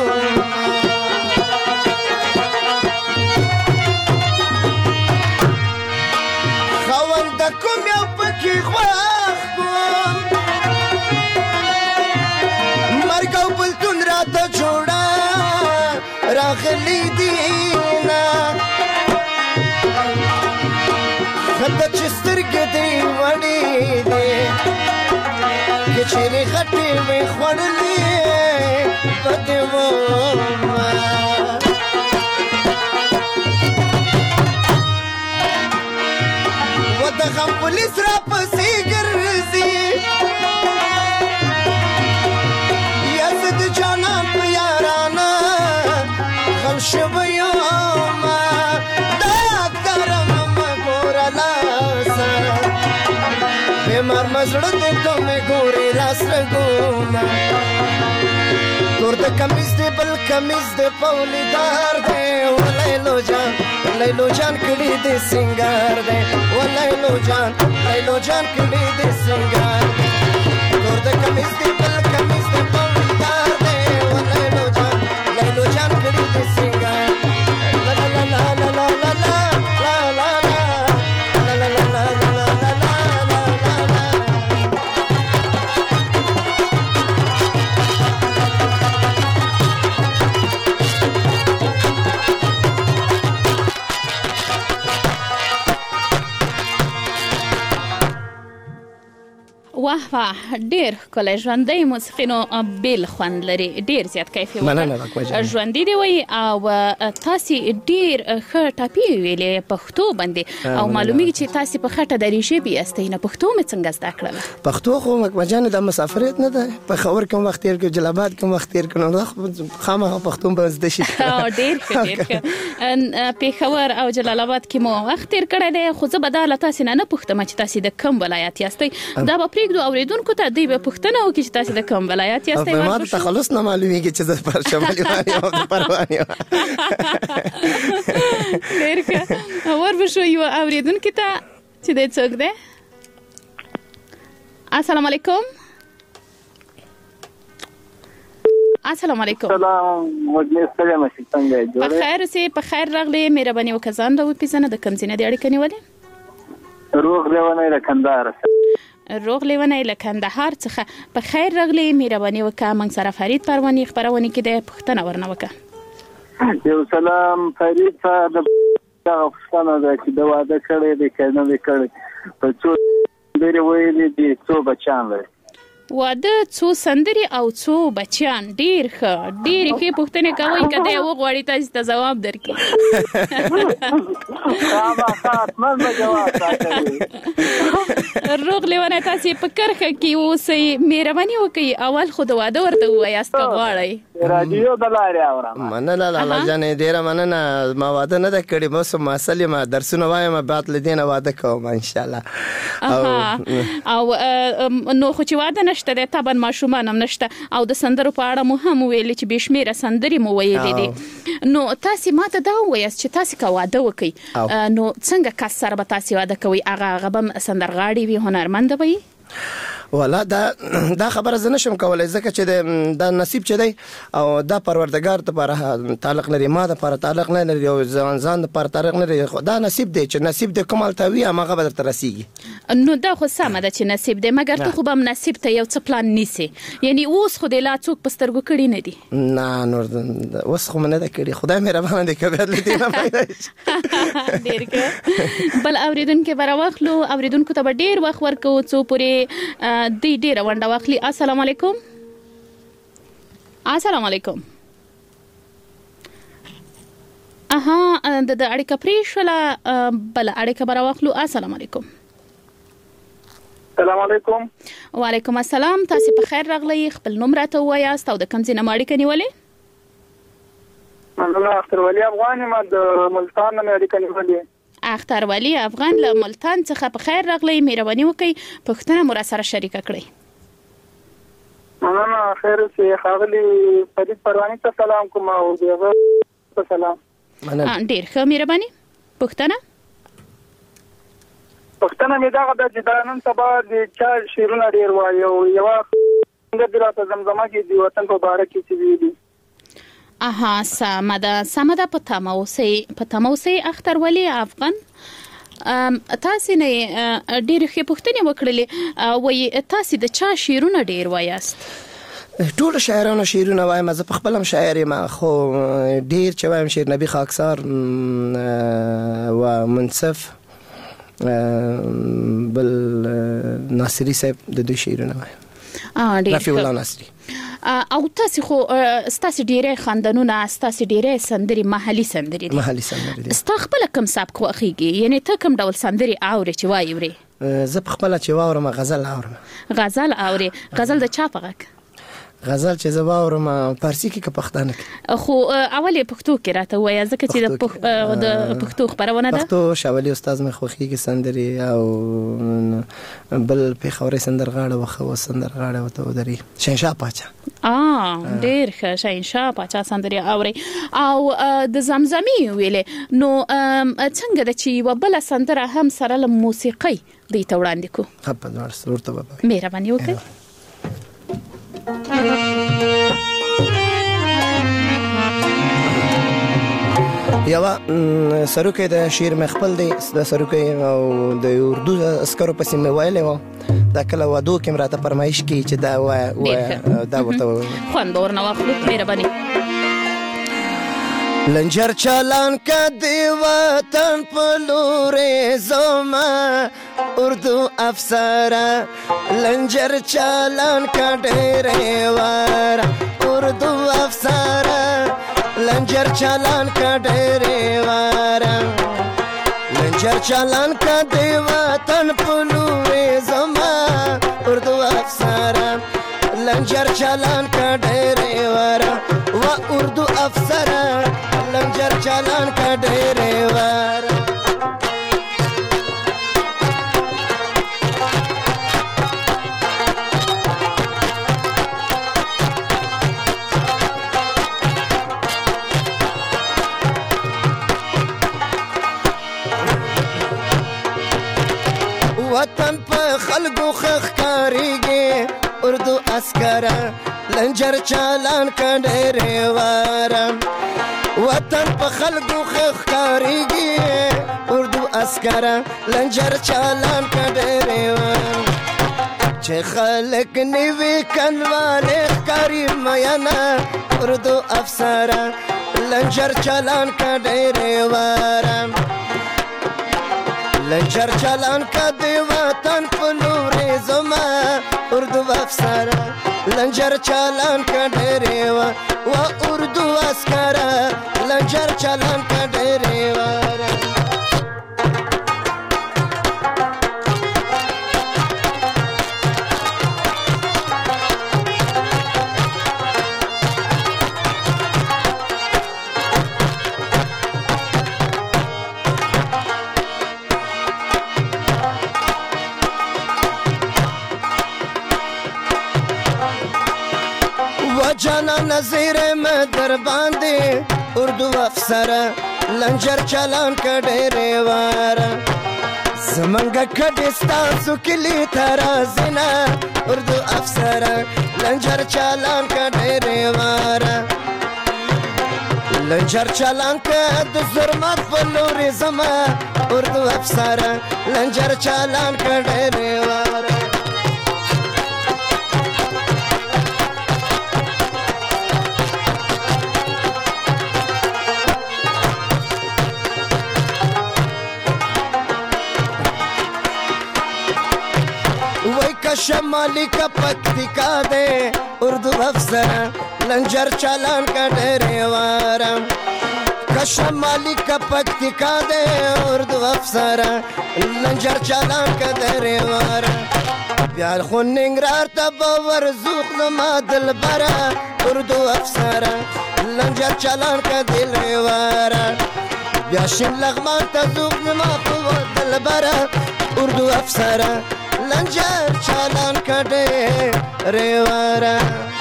[SPEAKER 10] خواندکم یو پکی خواخ کم مرگ او بلتون را تا جوڑا راغلی دینا خطا چسترگ دی وڑی دی کچری خطی میں خوڑلی بدو غم پولیس را پسی گرزی یزد جانان پیارانا غم شبیوما داکترم مگورا لاسا بیمار مزرد تو میں گوری راس رگونا دور دا کمیز دے بل کمیز دے پولی دار دے لیلو جان کڑی دے سنگار دے و لیلو جان کڑی دے سنگار دے دور دے کمیز دے بل کمیز دے پولی دار دے و لیلو جان کڑی دے سنگار لا لا لا لا لا لا لا لا لا لا لا
[SPEAKER 8] واه واه ډیر کله ژوندۍ موسیقي نو بیل خوند لري ډیر زیات کیف وي ژوندۍ دی وي او تاسو ډیر ښه ټاپي ویلې پښتو باندې او معلومیږي چې تاسو په خټه د ریشې بي استئ نه پښتو مې څنګه زده کړل
[SPEAKER 10] پښتو خو مجان د مسافرت نه ده په خبر کوم وخت تیر کې جلابات کوم وخت تیر کړو خامخا پښتو به زده شي
[SPEAKER 8] ډیر ښه په خبر او جلال آباد کې مو وخت تیر کړی دی خو زه بداله تاسو نه پښتم چې تاسو د کوم ولایت یاستئ دا به پریږدو اوریدونکو ته دوی به پښتنه وکړي چې تاسو د کوم ولایت یاستئ
[SPEAKER 10] ما ته تخلص نه معلومیږي چې زه پر شمالي وایي او پرواني
[SPEAKER 8] ډیر ښه وربشو یو اوریدونکو ته چې د څوک ده السلام علیکم السلام علیکم
[SPEAKER 11] سلام مجلس سلام څنګه جوړه
[SPEAKER 8] په خیر سي په خیر راغلي مهرباني وکړئ د پیژنه د کمزینه د اړیکې نیولې
[SPEAKER 11] روغ لیونه له کندهار څخه
[SPEAKER 8] په خیر راغلي مهرباني وکړئ موږ سره فرید پرواني خبرونه کې د پښتنه ورنه وکړه
[SPEAKER 11] یو سلام فرید صاحب دا افسانه ده چې د واده کړي د کنه وکړي په څو ډېر ویلې دي څو بچان لري
[SPEAKER 8] واده څو سندري او څو بچیان ډیر ښه ډیر کې پوښتنه کوي کده و غوړی تاسو ته جواب درکې
[SPEAKER 11] ما جواب راکړي
[SPEAKER 8] روغ لیونه تاسو په کرخه کې اوسئ مهرباني وکړئ اول خو د واده ورته وایاست غواړئ
[SPEAKER 11] رادیو د لارې اورم
[SPEAKER 10] مننه لاله جانې ډیره مننه ما واده نه کړی مو سم مسلې ما درسونه وایم بعد لدینه واده کوم ان شاء الله
[SPEAKER 8] او نو خو چې واده نشته د تابن ماشومان هم نشته او د سندرو په اړه مو هم ویل چې بشمیره سندري مو ویلې دي نو تاسو ماته دا وایاست چې تاسو کا واده وکي نو څنګه کس سره به تاسو واده کوي هغه به سندرغاړي وي هنرمند وي
[SPEAKER 10] ولا دا خبره زه نشم کولای ځکه چې دا نصیب چي دی او دا پروردگار ته پر تعلق لري ما ده پر تعلق نه لري او ځان پر تعلق نه لري دا نصیب دی چې نصیب د کومال توي هغه به تر رسیږي
[SPEAKER 8] نو دا خو سمه ده چې نصیب دی مګر ته خو به نصیب ته یو څه پلان نیسي یعنی اوس خو د لا څوک پسترګو کړی نه دي
[SPEAKER 10] نه نور اوس خو نه ده کړی خدای مهربان دی کبه لدی نه پیدا
[SPEAKER 8] ډیر ښه بل اوریدونکو براوخلو اوریدونکو ته ډیر وخت ورکو څو پورې دی ډیر ونده واخلي السلام علیکم السلام علیکم د اړیکه پریښوله بل اړیکه براوخلو السلام علیکم
[SPEAKER 11] السلام علیکم
[SPEAKER 8] وعلیکم السلام تاسو په خیر راغلی خپل نوم راته وایاست او د کوم ځای نه اړیکه نیولې
[SPEAKER 11] مننه اختر ولی افغان ما د ملتان نه اړیکه نیولې
[SPEAKER 8] اختر ولی افغان له ملتان څخه په خیر راغلی مهرباني وکړئ پښتنه مو سره شریکه کړئ
[SPEAKER 11] مننه خیر سي خاغلی فرید پرواني ته سلام کوم او دغه سلام
[SPEAKER 8] ډیر ښه مهرباني پښتنه
[SPEAKER 11] مې دا د جدانن سبا د چا شیرونه ډیر وایو یو څنګه دراته زمزمه کې دی وطن په باره کې چې ویلي سمده په تموسي اختر ولی افغان تاسو نه ډیر ښه پوښتنه وکړلې وای تاسو د چا شیرونه ډیر وایاست
[SPEAKER 10] ټول شاعرانو شیرونه وایم زه په خپلم شاعر ما خو ډیر چې وایم شیر نبی خاکسار و منصف بل ناصری صاحب د دوی شیرونه وایم رفیع الله ناصری
[SPEAKER 8] او تاسو خو ستاسو ډیره خاندانونه ستاسو ډیره سندري محلي سندري دي ستاسو خپل کوم سبق خوخيږي یعنی ته کوم ډول سندري اوري چې وایوري
[SPEAKER 10] زه خپل چې واورم غزل
[SPEAKER 8] اوري غزل د چا پغک
[SPEAKER 10] غزل چې زه واورم فارسی کې پښتانه کې
[SPEAKER 8] خو اول پښتو کې راته وایي ځکه چې د پښتو خبرونه ده
[SPEAKER 10] پښتو شاولي استاد مې خوخيږي سندري او بل په خوري سندرغاړه وخو سندرغاړه وته ودري شینشاه پاچا
[SPEAKER 8] ډیر ښه شینشاه پاچا سندري اوري او د زمزمي ویلې نو څنګه د چې وبل سندره هم سره له موسیقي د توړاندې کو
[SPEAKER 10] خپل ورته بابا
[SPEAKER 8] مهرباني وکړئ
[SPEAKER 10] یو سروکې د شیر مخبل دی د سروکې او د اردو اسکرو پسې مې ویلې و دا کله ودو کې مراته فرمایش کی چې دا دا ورته
[SPEAKER 8] خوان دور نو واخلو مهرباني
[SPEAKER 10] لنجر چالان کا دی وطن په لورې زما اردو افسره لنجر چالان کا ډېرې واره اردو افسره لنجر چالان کا ډېرې واره لنجر چالان کا دی وطن پلوې زما اردو افسره لنجر چالان کا ډېرې واره و اردو افسره لنجر چالان کا ډېرې واره وطن په خلکو خخکاریږي اردو عسکره لنجر چالان کا ډېرې واره وطن په خلکو خخکاریږي اردو عسکره لنجر چالان کا ډېرې واره چې خلک نیوي کنواله ښکاري میانا اردو افسره لنجر چالان کا ډېرې واره لنجر چالان کا دی وطن پلورې زما اردو افسره لنجر چالان کا ډېرې و اردو عسکره لنجر چالان کا ډېرې واره جانا نظیر میں در باندے اردو افسرہ لنجر چالان کا ډېرې واره زمنګ کډستا سکلی ترازنا اردو افسرہ لنجر چالان کا ډېرې واره لنجر چالان کا د زرمت بلوري زما اردو افسرہ لنجر چالان کا ډېرې واره شمالی کا پکتیکا دے اردو افسرہ لنجر چالان کا ډېرې واره شمالی کا پکتیکا دے اردو افسرہ لنجر چالان کا ډېرې واره بیا خو ننګرهار ته به ورځو زما دلبره اردو افسرہ لنجر چالان کا ډېرې واره بیا شین لغمان ته ځو زما دلبره اردو افسرہ لنجر چالان کا ډېرې واره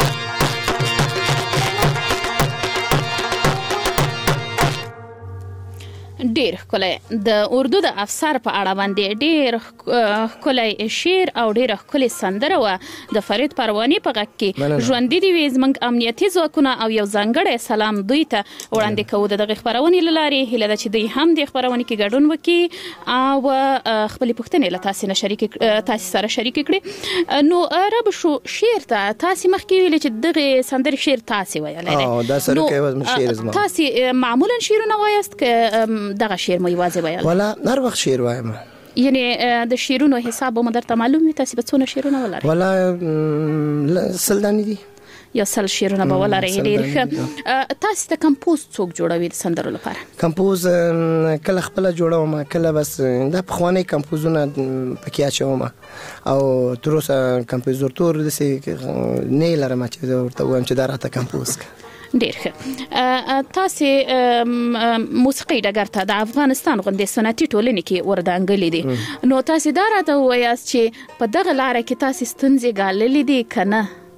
[SPEAKER 11] ډېر ښکلی د اردو د افسر په اړه باندې ډېر ښکلی شعر او ډېره ښکلې سندره وه د فرید پرواني په غږ کې ژوندي دې وي زموږ امنیتي ځواکونه او یو ځانګړی سلام دوی ته وړاندې کوو د دغې خپرونې له لارې هیله ده چې دوی هم دې خپرونې کې ګډون وکړي او خپلې پوښتنې له تاسې سره شریکې کړي نو رب شو شعر ته تاسې مخکې ویلې چې دغې سندرې شعر تاسې ویلی دی تاسې معمولا شعرونه وایاست که دغه شعر مو یوازې ویل
[SPEAKER 10] ولا هر وخت شعر وایم
[SPEAKER 11] یعنی د شعرونو حساب مو درته معلوم وي تاسې به څونه شعرونه ولرئ
[SPEAKER 10] ولا سلدانې دي
[SPEAKER 11] یا سل شعرونه به ولرئ ډېر ښه تاسې ته کمپوز څوک جوړوي د سندرو لپاره
[SPEAKER 10] کمپوز کله خپله جوړوم کله بس دا پخواني کمپوزونه پکې اچوم او تر اوسه کمپوزر تور داسې نه لرم چې ورته ووایم چې دا راته کمپوز کړه
[SPEAKER 11] ډېر ښه تاسې موسیقۍ ډګر ته د افغانستان غوندې سنتي ټولنې کې وردانګلې دي نو تاسې دا راته ووایاست چې په دغه لاره کې تاسې ستونزې ګاللې دي که نه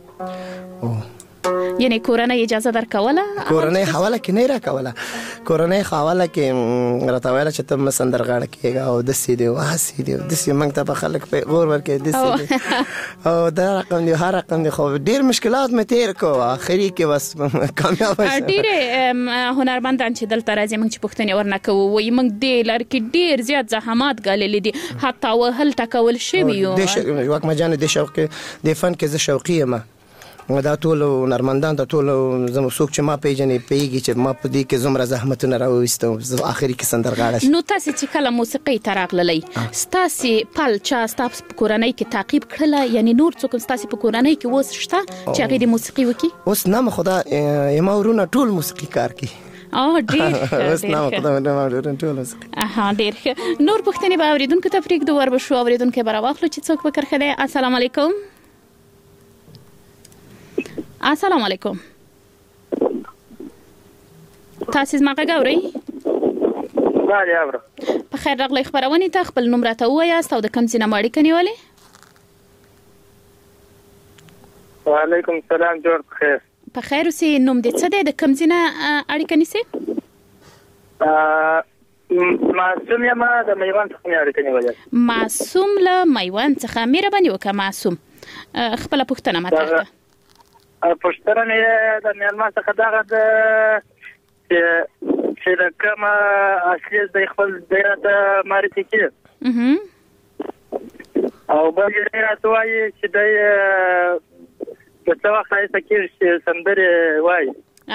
[SPEAKER 11] یعنی کورنۍ اجازه درکوله
[SPEAKER 10] کورنۍ حواله کې نه راکوله کورنۍ حواله کې راته ویله چې ته سندرغاړه کېږه او داسې دی واسې دی داسې موږ ته به خلک غور ورکوي داسې دی او دا رقم دی هر رقم دی خو ډېر مشکلات مې تېر کړو اخري کې بس کامیابه شوم
[SPEAKER 11] ډېرې هنرمندان چې دلته راځي موږ چې پوښتنې ورنه کوو وایي موږ دې لارې کې ډېر زیات زحمات ګاللي دي حتی وهل ټکول شوي یو
[SPEAKER 10] واکمه جانې دې فن کې زه شوقي یم دا ټول هنرمندان د ټول زموږ څوک چې ما پیژنې پیږي چې ما په دې کې زموږ زحمتونه راوستم اخري کې سندرغاړه.
[SPEAKER 11] نو تاسو چې کله موسیقي ته راغللی ستاسو پل چا ستاسو په کورنۍ کې تعقیب کړله یعنی نور څوک ستاسو په کورنۍ کې وس شته چې هغه د موسیقي وکي؟
[SPEAKER 10] اوس نه خدا یما ورونه ټول موسیقي کار کوي.
[SPEAKER 11] ډیر
[SPEAKER 10] اوس نه خدا ورونه ټول موسیقي.
[SPEAKER 11] ډیر نور پښتني به اوریدونکو ته پریږدو ور بشو اوریدونکو به راوخلو چې څوک به کرخله. السلام علیکم. السلام علیکم. تاسو زما غاوري؟
[SPEAKER 12] بله اورم.
[SPEAKER 11] په خیر راغلی خبرونه ته خپل نوم راته وایاست او د کوم ځای نه ماړی کنيولې؟
[SPEAKER 12] وعلیکم السلام جوړ بخیر.
[SPEAKER 11] په خیر اوسې نوم دې څه دی د کوم ځای نه اړیکه نیسي؟
[SPEAKER 12] معصوم یم د میوند څخه اړیکه نیولې.
[SPEAKER 11] معصوم له میوند څخه مهرباني وکړه معصوم خپل پوښتنه مطرح کړه.
[SPEAKER 12] پوښتنه مې د میلمه څخه دغه چې د کوم اصلي د خپل ډیره د معرفي کې او بل یې راته وایي چې د څه وخت چې سندرې وایي.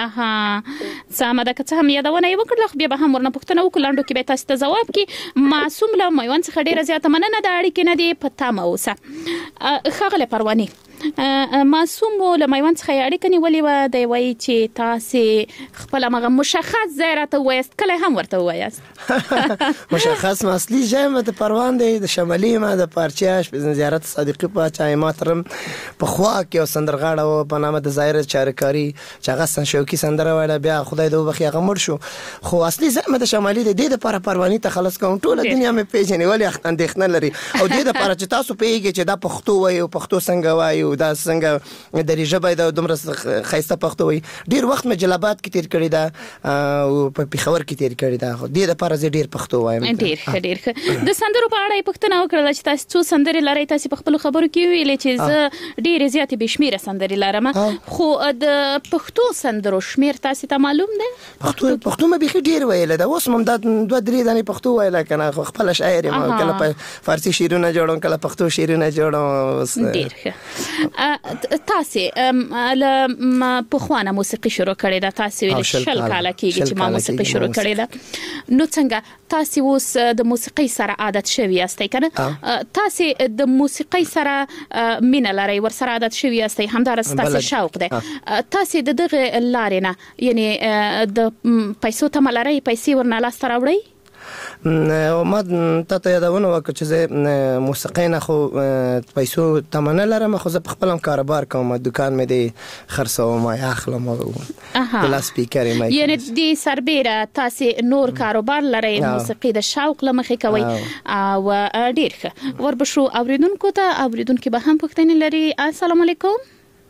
[SPEAKER 11] سمه ده که څه هم یادونه یې وکړله بیا به هم ورنه پوښتنه وکړو لاندو کې به تاسو ته ځواب کړي. معصوم له میوند څخه ډیره زیاته مننه د اړیکې نه دی په تمه اوسه. ښاغلی پرواني معصوم له میوند څخه اړیکه نیولې وه دی وایي چې تاسې خپل هغه مشخص ځای راته ووایاست کله هم ورته ووایاست؟
[SPEAKER 10] مشخص اصلي ځای مې د پروان دی د شمالي ما د پارچاش زیارت صادقي پاچا ما ترم په خوا کې یو سندرغاړه و په نامه د ظاهر چارکاري چې هغه شوقي سندره ویله بیا خدای دې وبخي هغه مړ شو خو اصلي ځای مې د شمالي دی د لپاره پرواني ته خلاص کوم ټوله دنیا مې پیژنې ولې اندېښنه لري او د لپاره چې تاسو پیږئ چې دا پښتو وایي او پښتو څنګه وایي دا څنګه د ریژبه د دومره خیسته پښتو وي. ډیر وخت مې جلابات کې تیر کړی دا او په پیښور کې تیر کړی دا خو د لپاره زه ډیر پښتو وایم.
[SPEAKER 11] ډیر د سندرو په اړه پښتنه وکړه چې تاسو څو سندرې لرئ تاسو په خپل خبرو کې ویلې چې زه ډیر زیات بشمیره سندرې لرم خو د پښتو سندرو شمیر تاسو ته معلوم دی؟
[SPEAKER 10] پښتو مې به ډیر ویل دا اوس مم د 2-3 دانې پښتو ویل کنه خو خپل شاعر ما کله په فارسی شعرونه جوړم کله پښتو شعرونه جوړم.
[SPEAKER 11] ډیر تاسو په خوانه موسیقي شروع کړې ده تاسو ویل شل کاله کېږي چې ما موسیقي شروع کړې ده نو څنګه تاسو اوس د موسیقي سره عادت شوی یاستئ کنه تاسو د موسیقي سره مینه لرئ ور سره عادت شوی یاستئ همدار تاسو شوق ده تاسو دغه لارې نه یعنی د پیسو ته ملاري پیسې ورنه لاس ته راوړئ؟
[SPEAKER 10] ما ته یادونه وکړه چې زه موسیقي نه خو پیسو تمنه لرم خو زه خپل کاروبار کوم دکان مې دی خرڅوم ما اخلم بلا سپیکر مې
[SPEAKER 11] یعنی د سربېره تاسو نور کاروبار لرئ موسیقي د شوق لمخې کوي او ډیر ښه وربشو اوریدونکو به هم پوښتنه لري. السلام علیکم.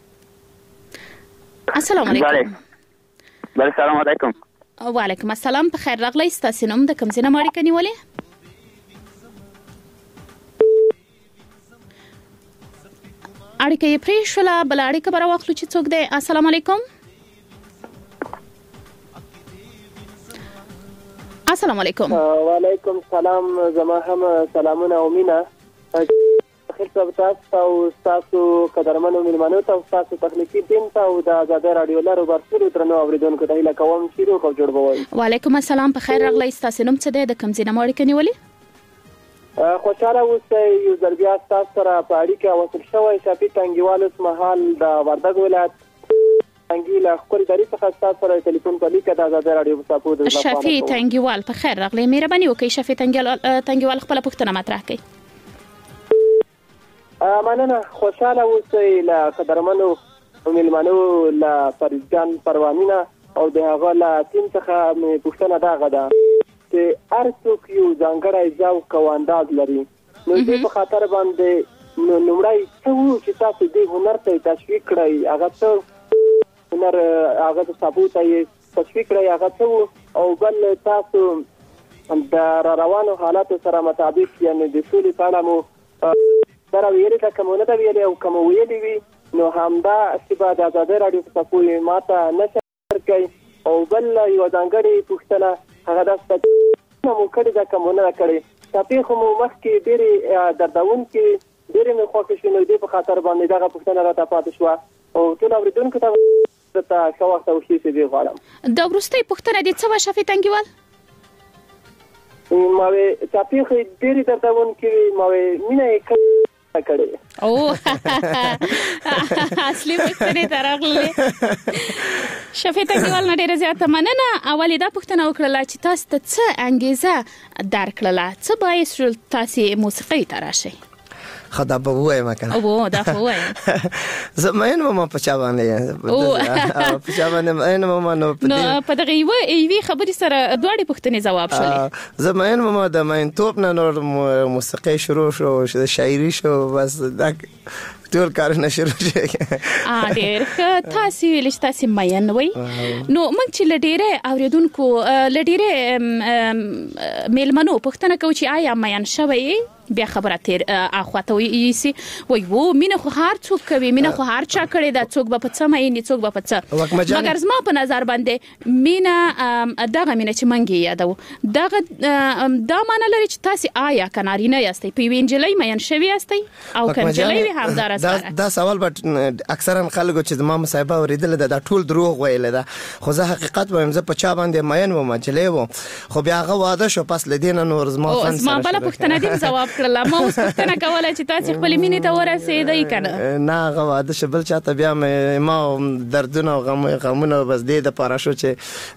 [SPEAKER 11] السلام علیکم.
[SPEAKER 12] السلام علیکم.
[SPEAKER 11] وعلیکم السلام په خیر راغلی ستاسو نوم د کوم ځای نه اړیکه نیولې؟ اړیکه یې پرې شوله بل اړیکه به راواخلو چې څوک دی. السلام علیکم. السلام علیکم.
[SPEAKER 12] وعلیکم السلام زما هم سلامونه او مینه خیر تاسو او تاسو قدرمنو ملمنو ته تاسو تخنیکی ټیم ته او د آزادۍ رادیو لارو برسلو ترنو اوریدونکو ته هیله کوم چې روغ او جوړ بوي.
[SPEAKER 11] وعلیکم السلام په خیر راغلی ستاسو نوم څه دی د کوم ځای نه اړیکه نیولې؟
[SPEAKER 12] خوشاله اوسئ یو ځل بیا تاسو سره په اړیکه وصل شوی شافي تنګیوال اوس مهال د وردګ ولایت تنګیلا خوري دری څخه تاسو سره ټلیفون په لیکه د آزادۍ رادیو په سپورټ د
[SPEAKER 11] شافي تنګیوال په خیر راغلی مهرباني وکړئ شافي تنګیوال خپل پوښتنه مطرح کړئ.
[SPEAKER 12] مننه خوشاله اوسئ له قدرمنو ملمنو له فریدجان پروانینا او د هغه له ټیم څخه مې پوښتنه داغه ده چې هر څوک یو ځانګړی ذوق او انداز لري نو دې په خاطر باندې نومړی څه وو چې تاسو دې هنر ته تشویق کړئ هغه څه هنر هغه ته ثبوت یې تشویق کړئ هغه څه او بل تاسو د روانو حالاتو سره مطابق یعنی د سولې په اړه مو دا ویلي که کومه نه ویلي او کومه ویلي وي نو همدا چې بعد آزادۍ رادیو په سپوږی ماته نشر کوي او بل یو ځانګړی پوښتنه هغه د ستاسو مو کړی دا کومه نه کړی تاسو خو مو مخکې ډېری دردون کې ډېری مې خوښ شو نو دې په خاطر باندې دا پوښتنه راته پاتې شو او ټول اوریدونکو ته ښه وخت او ښې شېبې غواړم.
[SPEAKER 11] د وروستۍ پوښتنه دې څه وه شفیع تنګیوال؟
[SPEAKER 12] ما وې چې پیښې ډېرې دردونکې وې، ما وې مینه یې کړې.
[SPEAKER 11] او اصلي پوښتنې ته راغلې. شفیع تنګیوال نه ډېره زیاته مننه. اول دا پوښتنه وکړله چې تاسو ته څه انګیزه درکړله، څه باعث شول تاسې موسیقۍ ته راشئ؟
[SPEAKER 10] خدا به وایم کنه.
[SPEAKER 11] او دا خو وایم.
[SPEAKER 10] زمين ماما په چا باندې په چا باندې ماین ماما نو
[SPEAKER 11] په دغه یوې خبرې سره دوه پوښتنې جواب شولې.
[SPEAKER 10] زمين ماما د ماین توپ نه نور موسیقي شروع شو، شاعري شو، بس دا ټول کارونه شروع شي.
[SPEAKER 11] ډېر تاسو ویل چې تاسو ماین وای، نو موږ چې لډيره اوریدونکو لډيره میلمنو پوښتنه کوي چې آیا ماین شوی؟ بیا خبره تیر اخواته ویسي وای وو مینه خو هر څوک کوي، مینه خو هر چا کړی دا، څوک به په څه مینه څوک به په څه، مګر زما په نظر باندې مینه دغه مینه چې منګي یادو دغه دا معنی لري چې تاسو آیا کنارینه یاستئ، په وینجلې مین شوی یاستئ او کنجلې همدار سره؟
[SPEAKER 10] دا سوال به اکثرا خلکو چې ما مصاحبه اوریدل دا ټول دروغ ویل دا، خو زه حقیقت وایم، زه په چا باندې مین و مجلې و، خو بیا هغه واده شو پس لدین نور زما فن سره. ما
[SPEAKER 11] بل پوښتنه دې جواب کړل، ما اوس پوښتنه کوله چې تاسو خپل مینې ته ورسېدئ کنه؟
[SPEAKER 10] نه هغه واده شو بل چاته، بیا ما دردونه او غمونه بس دې د پاره شو چې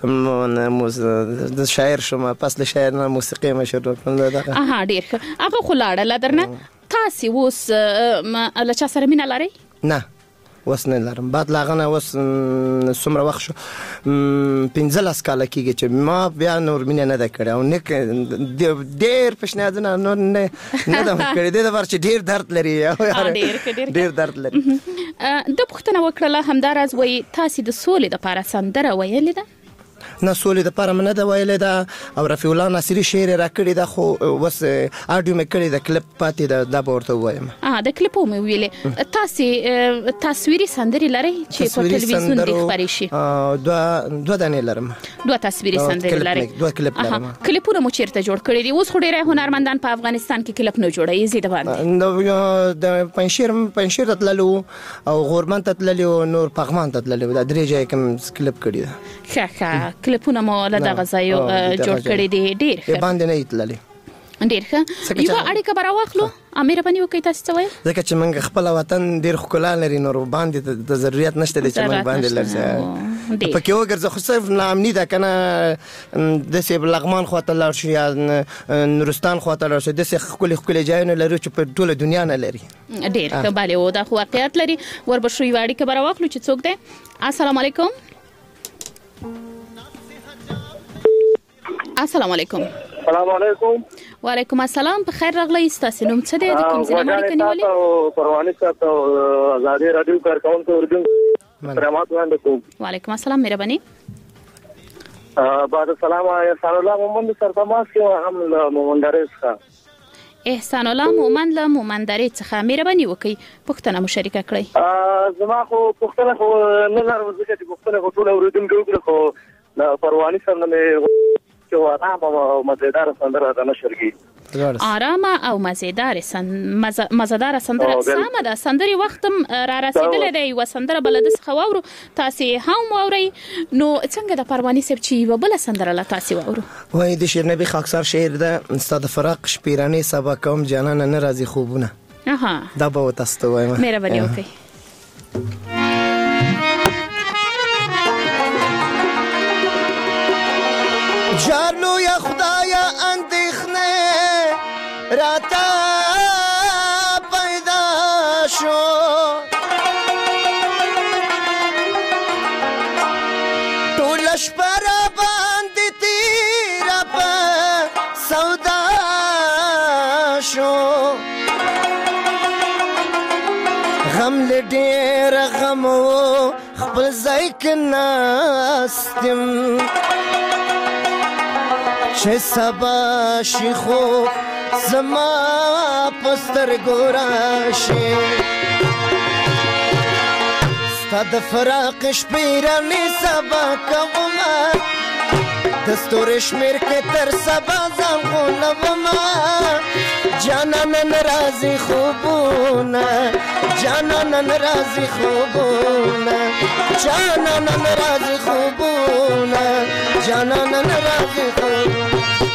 [SPEAKER 10] د شاعر شوم، پس له شاعر نه موسیقي مشهور کړم.
[SPEAKER 11] ډیر ښه. هغه خو لاړه درنه. تاسو اوس له چا سره مینه لرئ؟
[SPEAKER 10] نه وس نه لرم. بعد لاغنه وس څومره وخت شو 15 کال کېږي چې ما بیا نور مینه نه ده کړې، او نه ډېر پښنادونه نور نه ده کړې. د ور چې ډېر درد لري، ډېر درد لري.
[SPEAKER 11] د پښتنه وکړه همدارز وای تاسو د سولې د لپاره سندره ویلې ده؟
[SPEAKER 10] نه سولې د لپاره نه ده ویلې ده، او رفیع الله ناصری شعر را کړی ده، خو وس اډیو مې کړی ده، کلیپ پاتې ده، دا به ورته وایم.
[SPEAKER 11] د کلیپو مې ویلې. تاسو تصویري سندرې لرئ چې په ټلویزیون کې خبرې شي؟ دوه دانې لرم. دوه تصویري سندرې لرئ؟
[SPEAKER 10] دوه کلیپ لرم.
[SPEAKER 11] کلیپونه مو چیرته جوړ کړی دي؟ اوس خو ډېر هنرمندان په افغانستان کې کلیپ نه جوړوي، زیاده باندې
[SPEAKER 10] د پنځشیر ته تللو او غوربند ته تللو، نور پغمان ته تللو، دا درې ځای کوم کلیپ کړی ده.
[SPEAKER 11] ښه کلیپونه مو له دغه ځایو جوړ کړی دي. ډېر ښه.
[SPEAKER 10] باندې نه تللی.
[SPEAKER 11] ډېر ښه. یو اړیکه به راواخلو. امیر باندې وکړئ تاسو څه وایي؟
[SPEAKER 10] ځکه چې موږ خپل وطن ډېر ښکلا لري، نور باندې د ضرورت نشته چې موږ باندې لرسه پکې وګرځو. خو صرف ناامني ده کنه، داسې لغمان خواته لاړ شو یا نورستان خواته لاړ شو، داسې ښکلي ځایونه لري چې په ټوله دنیا نه لري.
[SPEAKER 11] ډېر ښه. بله او دا خو واقعیت لري. وربشو یو اړیکه به راواخلو چې څوک دی. السلام علیکم. السلام علیکم.
[SPEAKER 12] السلام علیکم.
[SPEAKER 11] وعلیکم السلام. په خیر راغلی. ستاسو نوم څه دی؟ د کوم ځای نه اړیکه نیولې؟
[SPEAKER 12] پروانې سره آزادي رادیو کارکونکو اردن رحمت وړاندې کوم.
[SPEAKER 11] وعلیکم السلام. مهرباني.
[SPEAKER 12] بعد السلام احسان الله مومند سرتماس کې هم مومندارې څخه.
[SPEAKER 11] احسان الله مومند له مومندارې څخه مهرباني وکړئ پوښتنه مشارکه کړئ.
[SPEAKER 12] زما خو پوښتنه خو نه لرم، ځکه چې پوښتنه خو ټول اوریدونکو وکړه، خو پروانې سره نه چې آرام او مزیدار سندره ده نشر کی.
[SPEAKER 11] آرام او مزیدار مزیدار سندره سمه ده. سندري وختم را رسیدلې دی، و سندره بلد څخه واورو تاسو هم واوري. نو څنګه د پروانې سب چې و بل سندره لا تاسو واورو؟
[SPEAKER 10] وای د شیر نبی خاکسار شعر ده، استاد فراق شپیرانی سبا کوم جانان نه راضي خوبونه. دا به تاسو ته وایم.
[SPEAKER 11] مهرباني وکړئ.
[SPEAKER 10] جارلو یا خدایا اندیخنه راتا پیدا شو، ټول شپه را باندې تیره په سودا شو، غم له ډېر غم و خپل ځای کې ناستم، چې سبا شي خو زما پستر ګوراشي، ستا د فراق شپیرانی سبا کومه، دستور شمیر کې تر سبا ځان غولومه، جانان ناراضي خوبونه جانان راضی خوبونه جانان راضی خوبونه جانان راضی خوبونه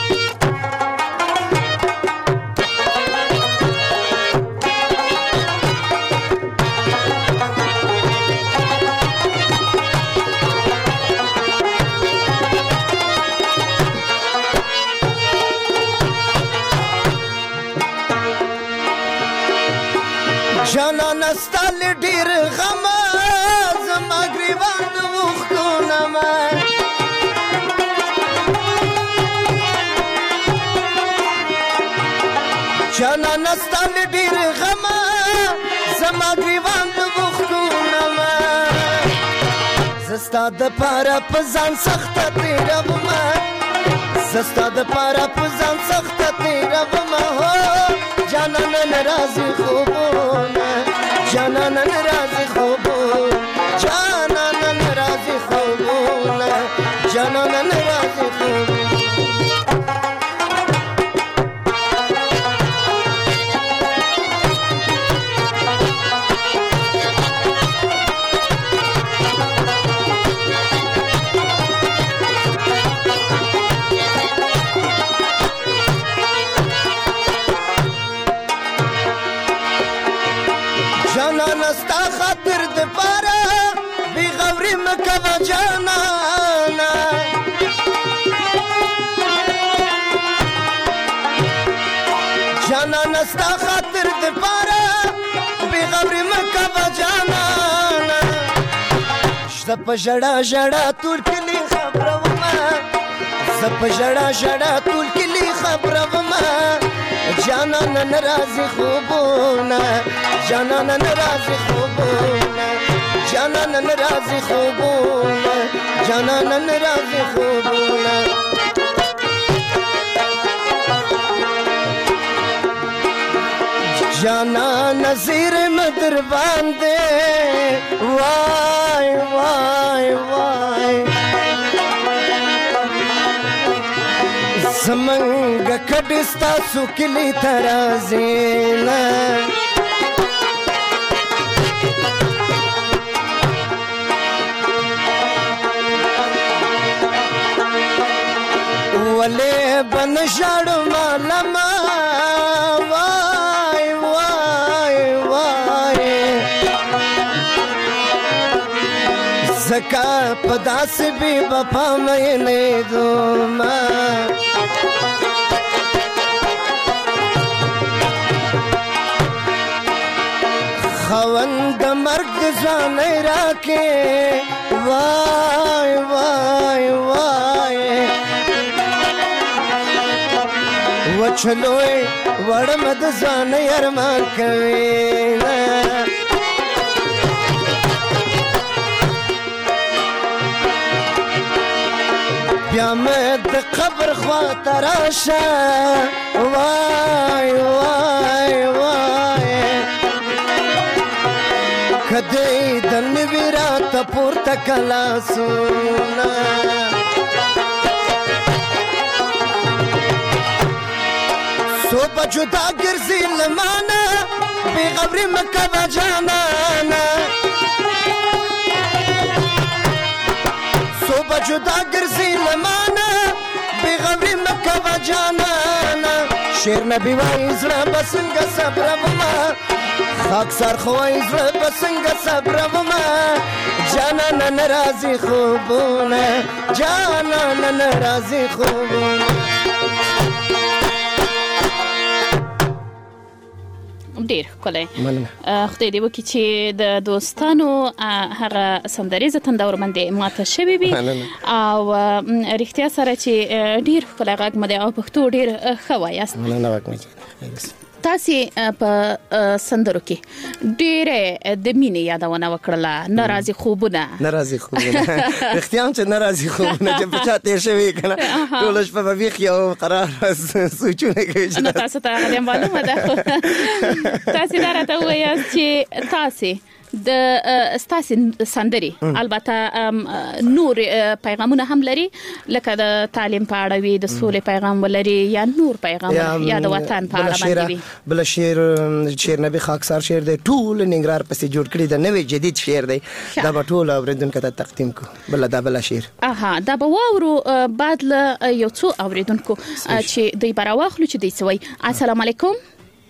[SPEAKER 10] جانان استال ډیر غم زما گریوان وختونه ما جانان استال ډیر غم زما گریوان وختونه ما زستا د پاره پزان سخت تیرم زستا د پاره پزان سخت تیرم هو جانان ناراضی خوبونه جانان ناراضی خوبونه جانان ناراضی خوبونه جانان ناراضی خوبونه جانان استا خاطر د پاره بی غوري مکوا جانانا جانان استا خاطر د پاره بی غوري مکوا جانانا شپ جړا جړا ټول کلی خبره وما شپ جړا جړا ټول کلی خبره وما جانان ناراضی خوبونه جانان ناراضی خوبونه جانان ناراضی خوبونه جانان ناراضی خوبونه جانان نظیر مدر باندې وای وای وای زمنګ کډستا سوکلی ترازینا ولې بن شړ مالما وای وای وای زکا پداس بی بپا مې نه دوما خوند مرگ ځان راکې وای وای وای وچلوې وړمد ځان ارمان کوي بیا مې د قبر خوا تراشه وای وای وای کدی د نویرا ته پورته کلا سونا سو بجو دا ګرځي لمانه بی غبري مکه جانانا سو بجو دا ګرځي لمانه بی غبري مکه جانانا شیر نبی وای زړه بسنګ صبر وما خاک سر خوای زړه بسنګ صبر وما جانان ناراضي خوبونه جانان ناراضي خوبونه
[SPEAKER 8] ډیر ښکلی خدای دې وکړي چې د دوستانو هغه سندریزه تندور باندې ماته شوې وي او رښتیا سره چې ډیر ښکلی غږ مو دی او پښتو ډیر ښه وایاست تاسو په سندرو کې ډېره د مینې یادونه وکړله ناراضي خوبونه
[SPEAKER 10] اختیام چې ناراضي خوبونه چې په چا تیر شوي کنه ټول شپه به ویښ یو قرار سوچونه کوي
[SPEAKER 8] نو تاسو ته معلومه ده تاسو دا راته وایاست چې تاسو
[SPEAKER 11] د ستاسي سندري البته نور پیغامونه هم لري لکه د تعلیم په اړه وي د سولې پیغام ولري یا نور پیغام یا د وطن په اړه باندې
[SPEAKER 10] بل شعر نبی خاکسار شعر دی ټول ننګرهار پسې جوړ کړی د نوې جدید شعر دی دا به ټول اوریدونکو ته تقدیم کو بل شعر
[SPEAKER 11] دا به واورو بعد له یو څو اوریدونکو چې دوی براواخلو چې دوی سوي السلام علیکم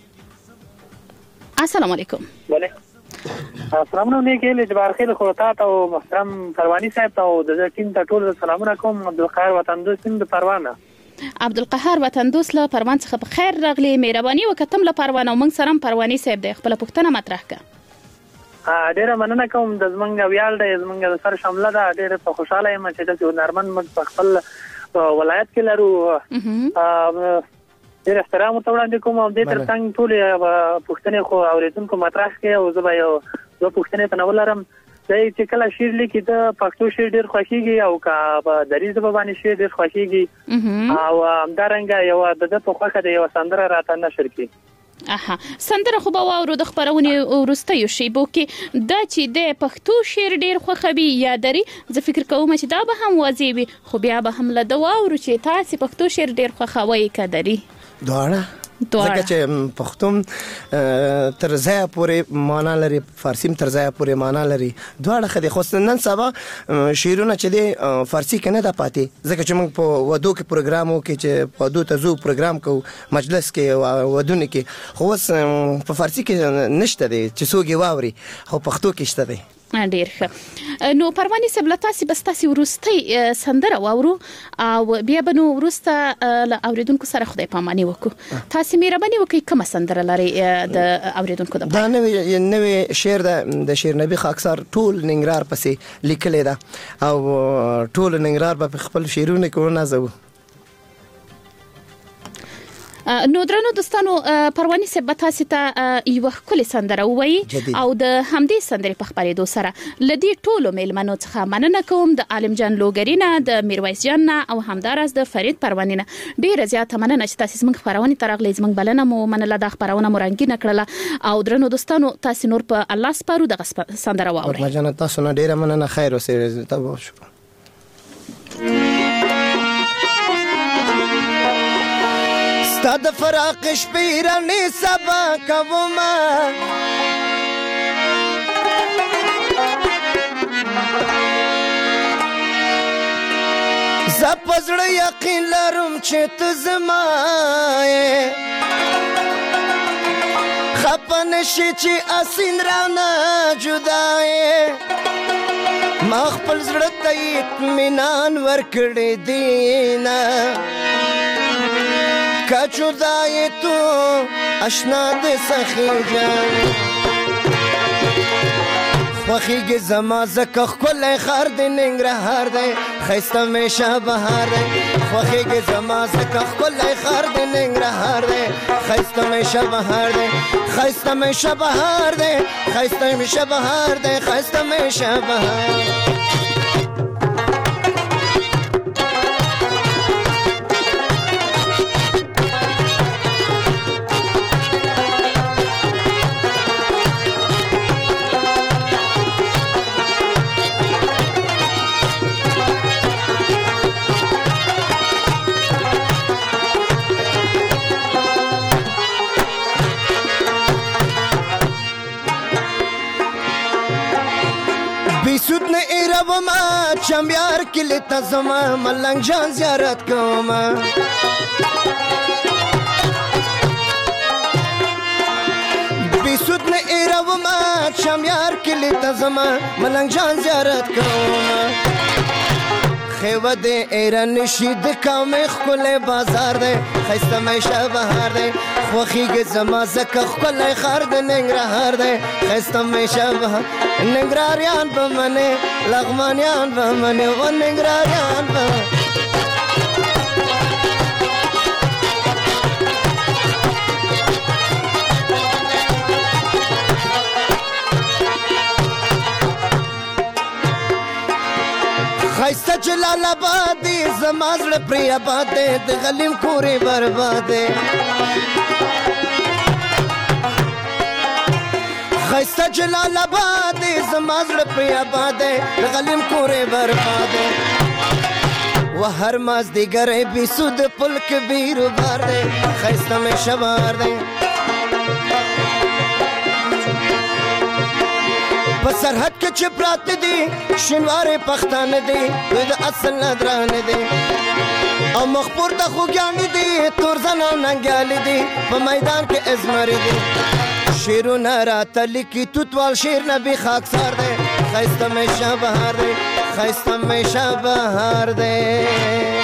[SPEAKER 11] السلام علیکم
[SPEAKER 13] السلام علیکم جبار خیر خورتا او محترم پروانی صاحب او د ټیم ته ټول سلامونه کوم عبدالقهار وطندوس د پروانه
[SPEAKER 11] عبدالقهار وطندوس له پروان څخه په خیر راغلی مهرباني وکتم له پروانه موږ سره پروانی صاحب د خپل پښتنه مطرح کړه
[SPEAKER 13] ډیره مننه کوم د زمنګ ویال د زمنګ سر شامله ده ډیره په خوشاله یم چې د نرمن مد په خپل ولایت کې لرو ډیر احترام ته وړاندې کوم او د ترڅنګ ټول پښتنې خو اوریدونکو مطرح کې او زه به یو پښتنې په نولرم چې کله شعر لیکي د پښتو شعر ډیر خوښیږي او کا دریز په باندې شعر ډیر خوښیږي او همدارنګه یو د په خوخه د یو سندره راته نشر کی
[SPEAKER 11] سندره خو به واورو د خبرونې ورستیو شیبو کې دا چې د پښتو شعر ډیر خوښوي یا دري زه فکر کوم چې دا به هم واضح وي خو بیا به هم له دا واورو چې تاسو پښتو شعر ډیر خوښوي کدري
[SPEAKER 10] دواړه ځکه چې پښتون تر ځای پورې معنا لري فارسی تر ځای پورې معنا لري دواړه خدي خو نن سبا شعرونه چې دی فارسی کې نه ده پاتې ځکه چې موږ په ودو کې پروګرامو کې چې په ودو ته زو پروګرام کو مجلس کې ودونه کې خو په فارسی کې نشته دی چې څوک واوري او پښتو کې شته دی
[SPEAKER 11] ډیر ښه نو پروانی صاحب لتاسي بستاسي ورستي سندره واورو او بیا بنو ورسته ل اوریدونکو سره خدای پاماني وکړو تاسو مهرباني وکړئ کوم سندره لري د اوریدونکو د
[SPEAKER 10] دا نوې شعر د شعر نبی خاکسار ټول ننګرهار پسې لیکل دا او ټول ننګرهار په خپل شعرونه کې ونازو
[SPEAKER 11] نو درنو دوستانو پروانی صاحب تاسو ته یو خپل سندره وایي او د همدې سندرې په خبرېدو سره لدی ټولو میلمنو څخه مننه کوم د عالم جان لوګرینا د میرویس جان او همدارس د فرید پروانی نه ډیره زیاته مننه چې تاسو موږ خبرونه ترغلې موږ بلنه مو منله د خبرونه مرنګینه کړله او درنو دوستانو تاسو نور په الله سپارو د سندره واورئ
[SPEAKER 10] مجنه تاسو نه ډیره مننه خیر اوسئ تاسو شکر ستا د فراق شپیرانی سبا کوما زپزړ یقین لرم چې ته زما خپن شي چې اسین رانه جدای ما خپل زړه ته اطمینان ورکړې دینا کچودای تو اشنا د سخی جان خوخیږي زما زکه خپل خر د ننګرهار دی خسته مې شبهار دی خوخیږي زما زکه خپل خر د ننګرهار دی خسته مې شبهار دی خسته مې شبهار دی خسته مې شبهار دی خسته مې شبهار چمیار کلی تزما ملنگ جان زیارت کوما بیسود نه ایرو ما چمیار کلی تزما ملنگ جان زیارت کوما خیوه ده ایران نشید کامی خکل بازار ده خیسته میشه بهار ده خوخیگ زما زکه خکل خار ده ننگرهار ده خیسته میشه بهار ننگراریان بمنه لغمانیان بمنه و ننگراریان بمنه خیسته جلال آبادی زمازړه پری آباده د غلیم کورې برباده خیسته جلال آباد زما زړه پرې آباد دی د غلیم کورې برباد دی و هر مازدیګری بې سود پل کې بیروبار دی خیسته مې شبار دی په سرحد کې چې پراته دي شینوارې پښتانه دي دوی د اصل نه درانه دي او مخ پورته خوږیانې دي تورزن او ننګیالې دي په میدان کې ازمرې دي شیرونه راته لیکي توتوال شیر نبي خاکسار دی ښایسته مې شبهار دی ښایسته مې شبهار دی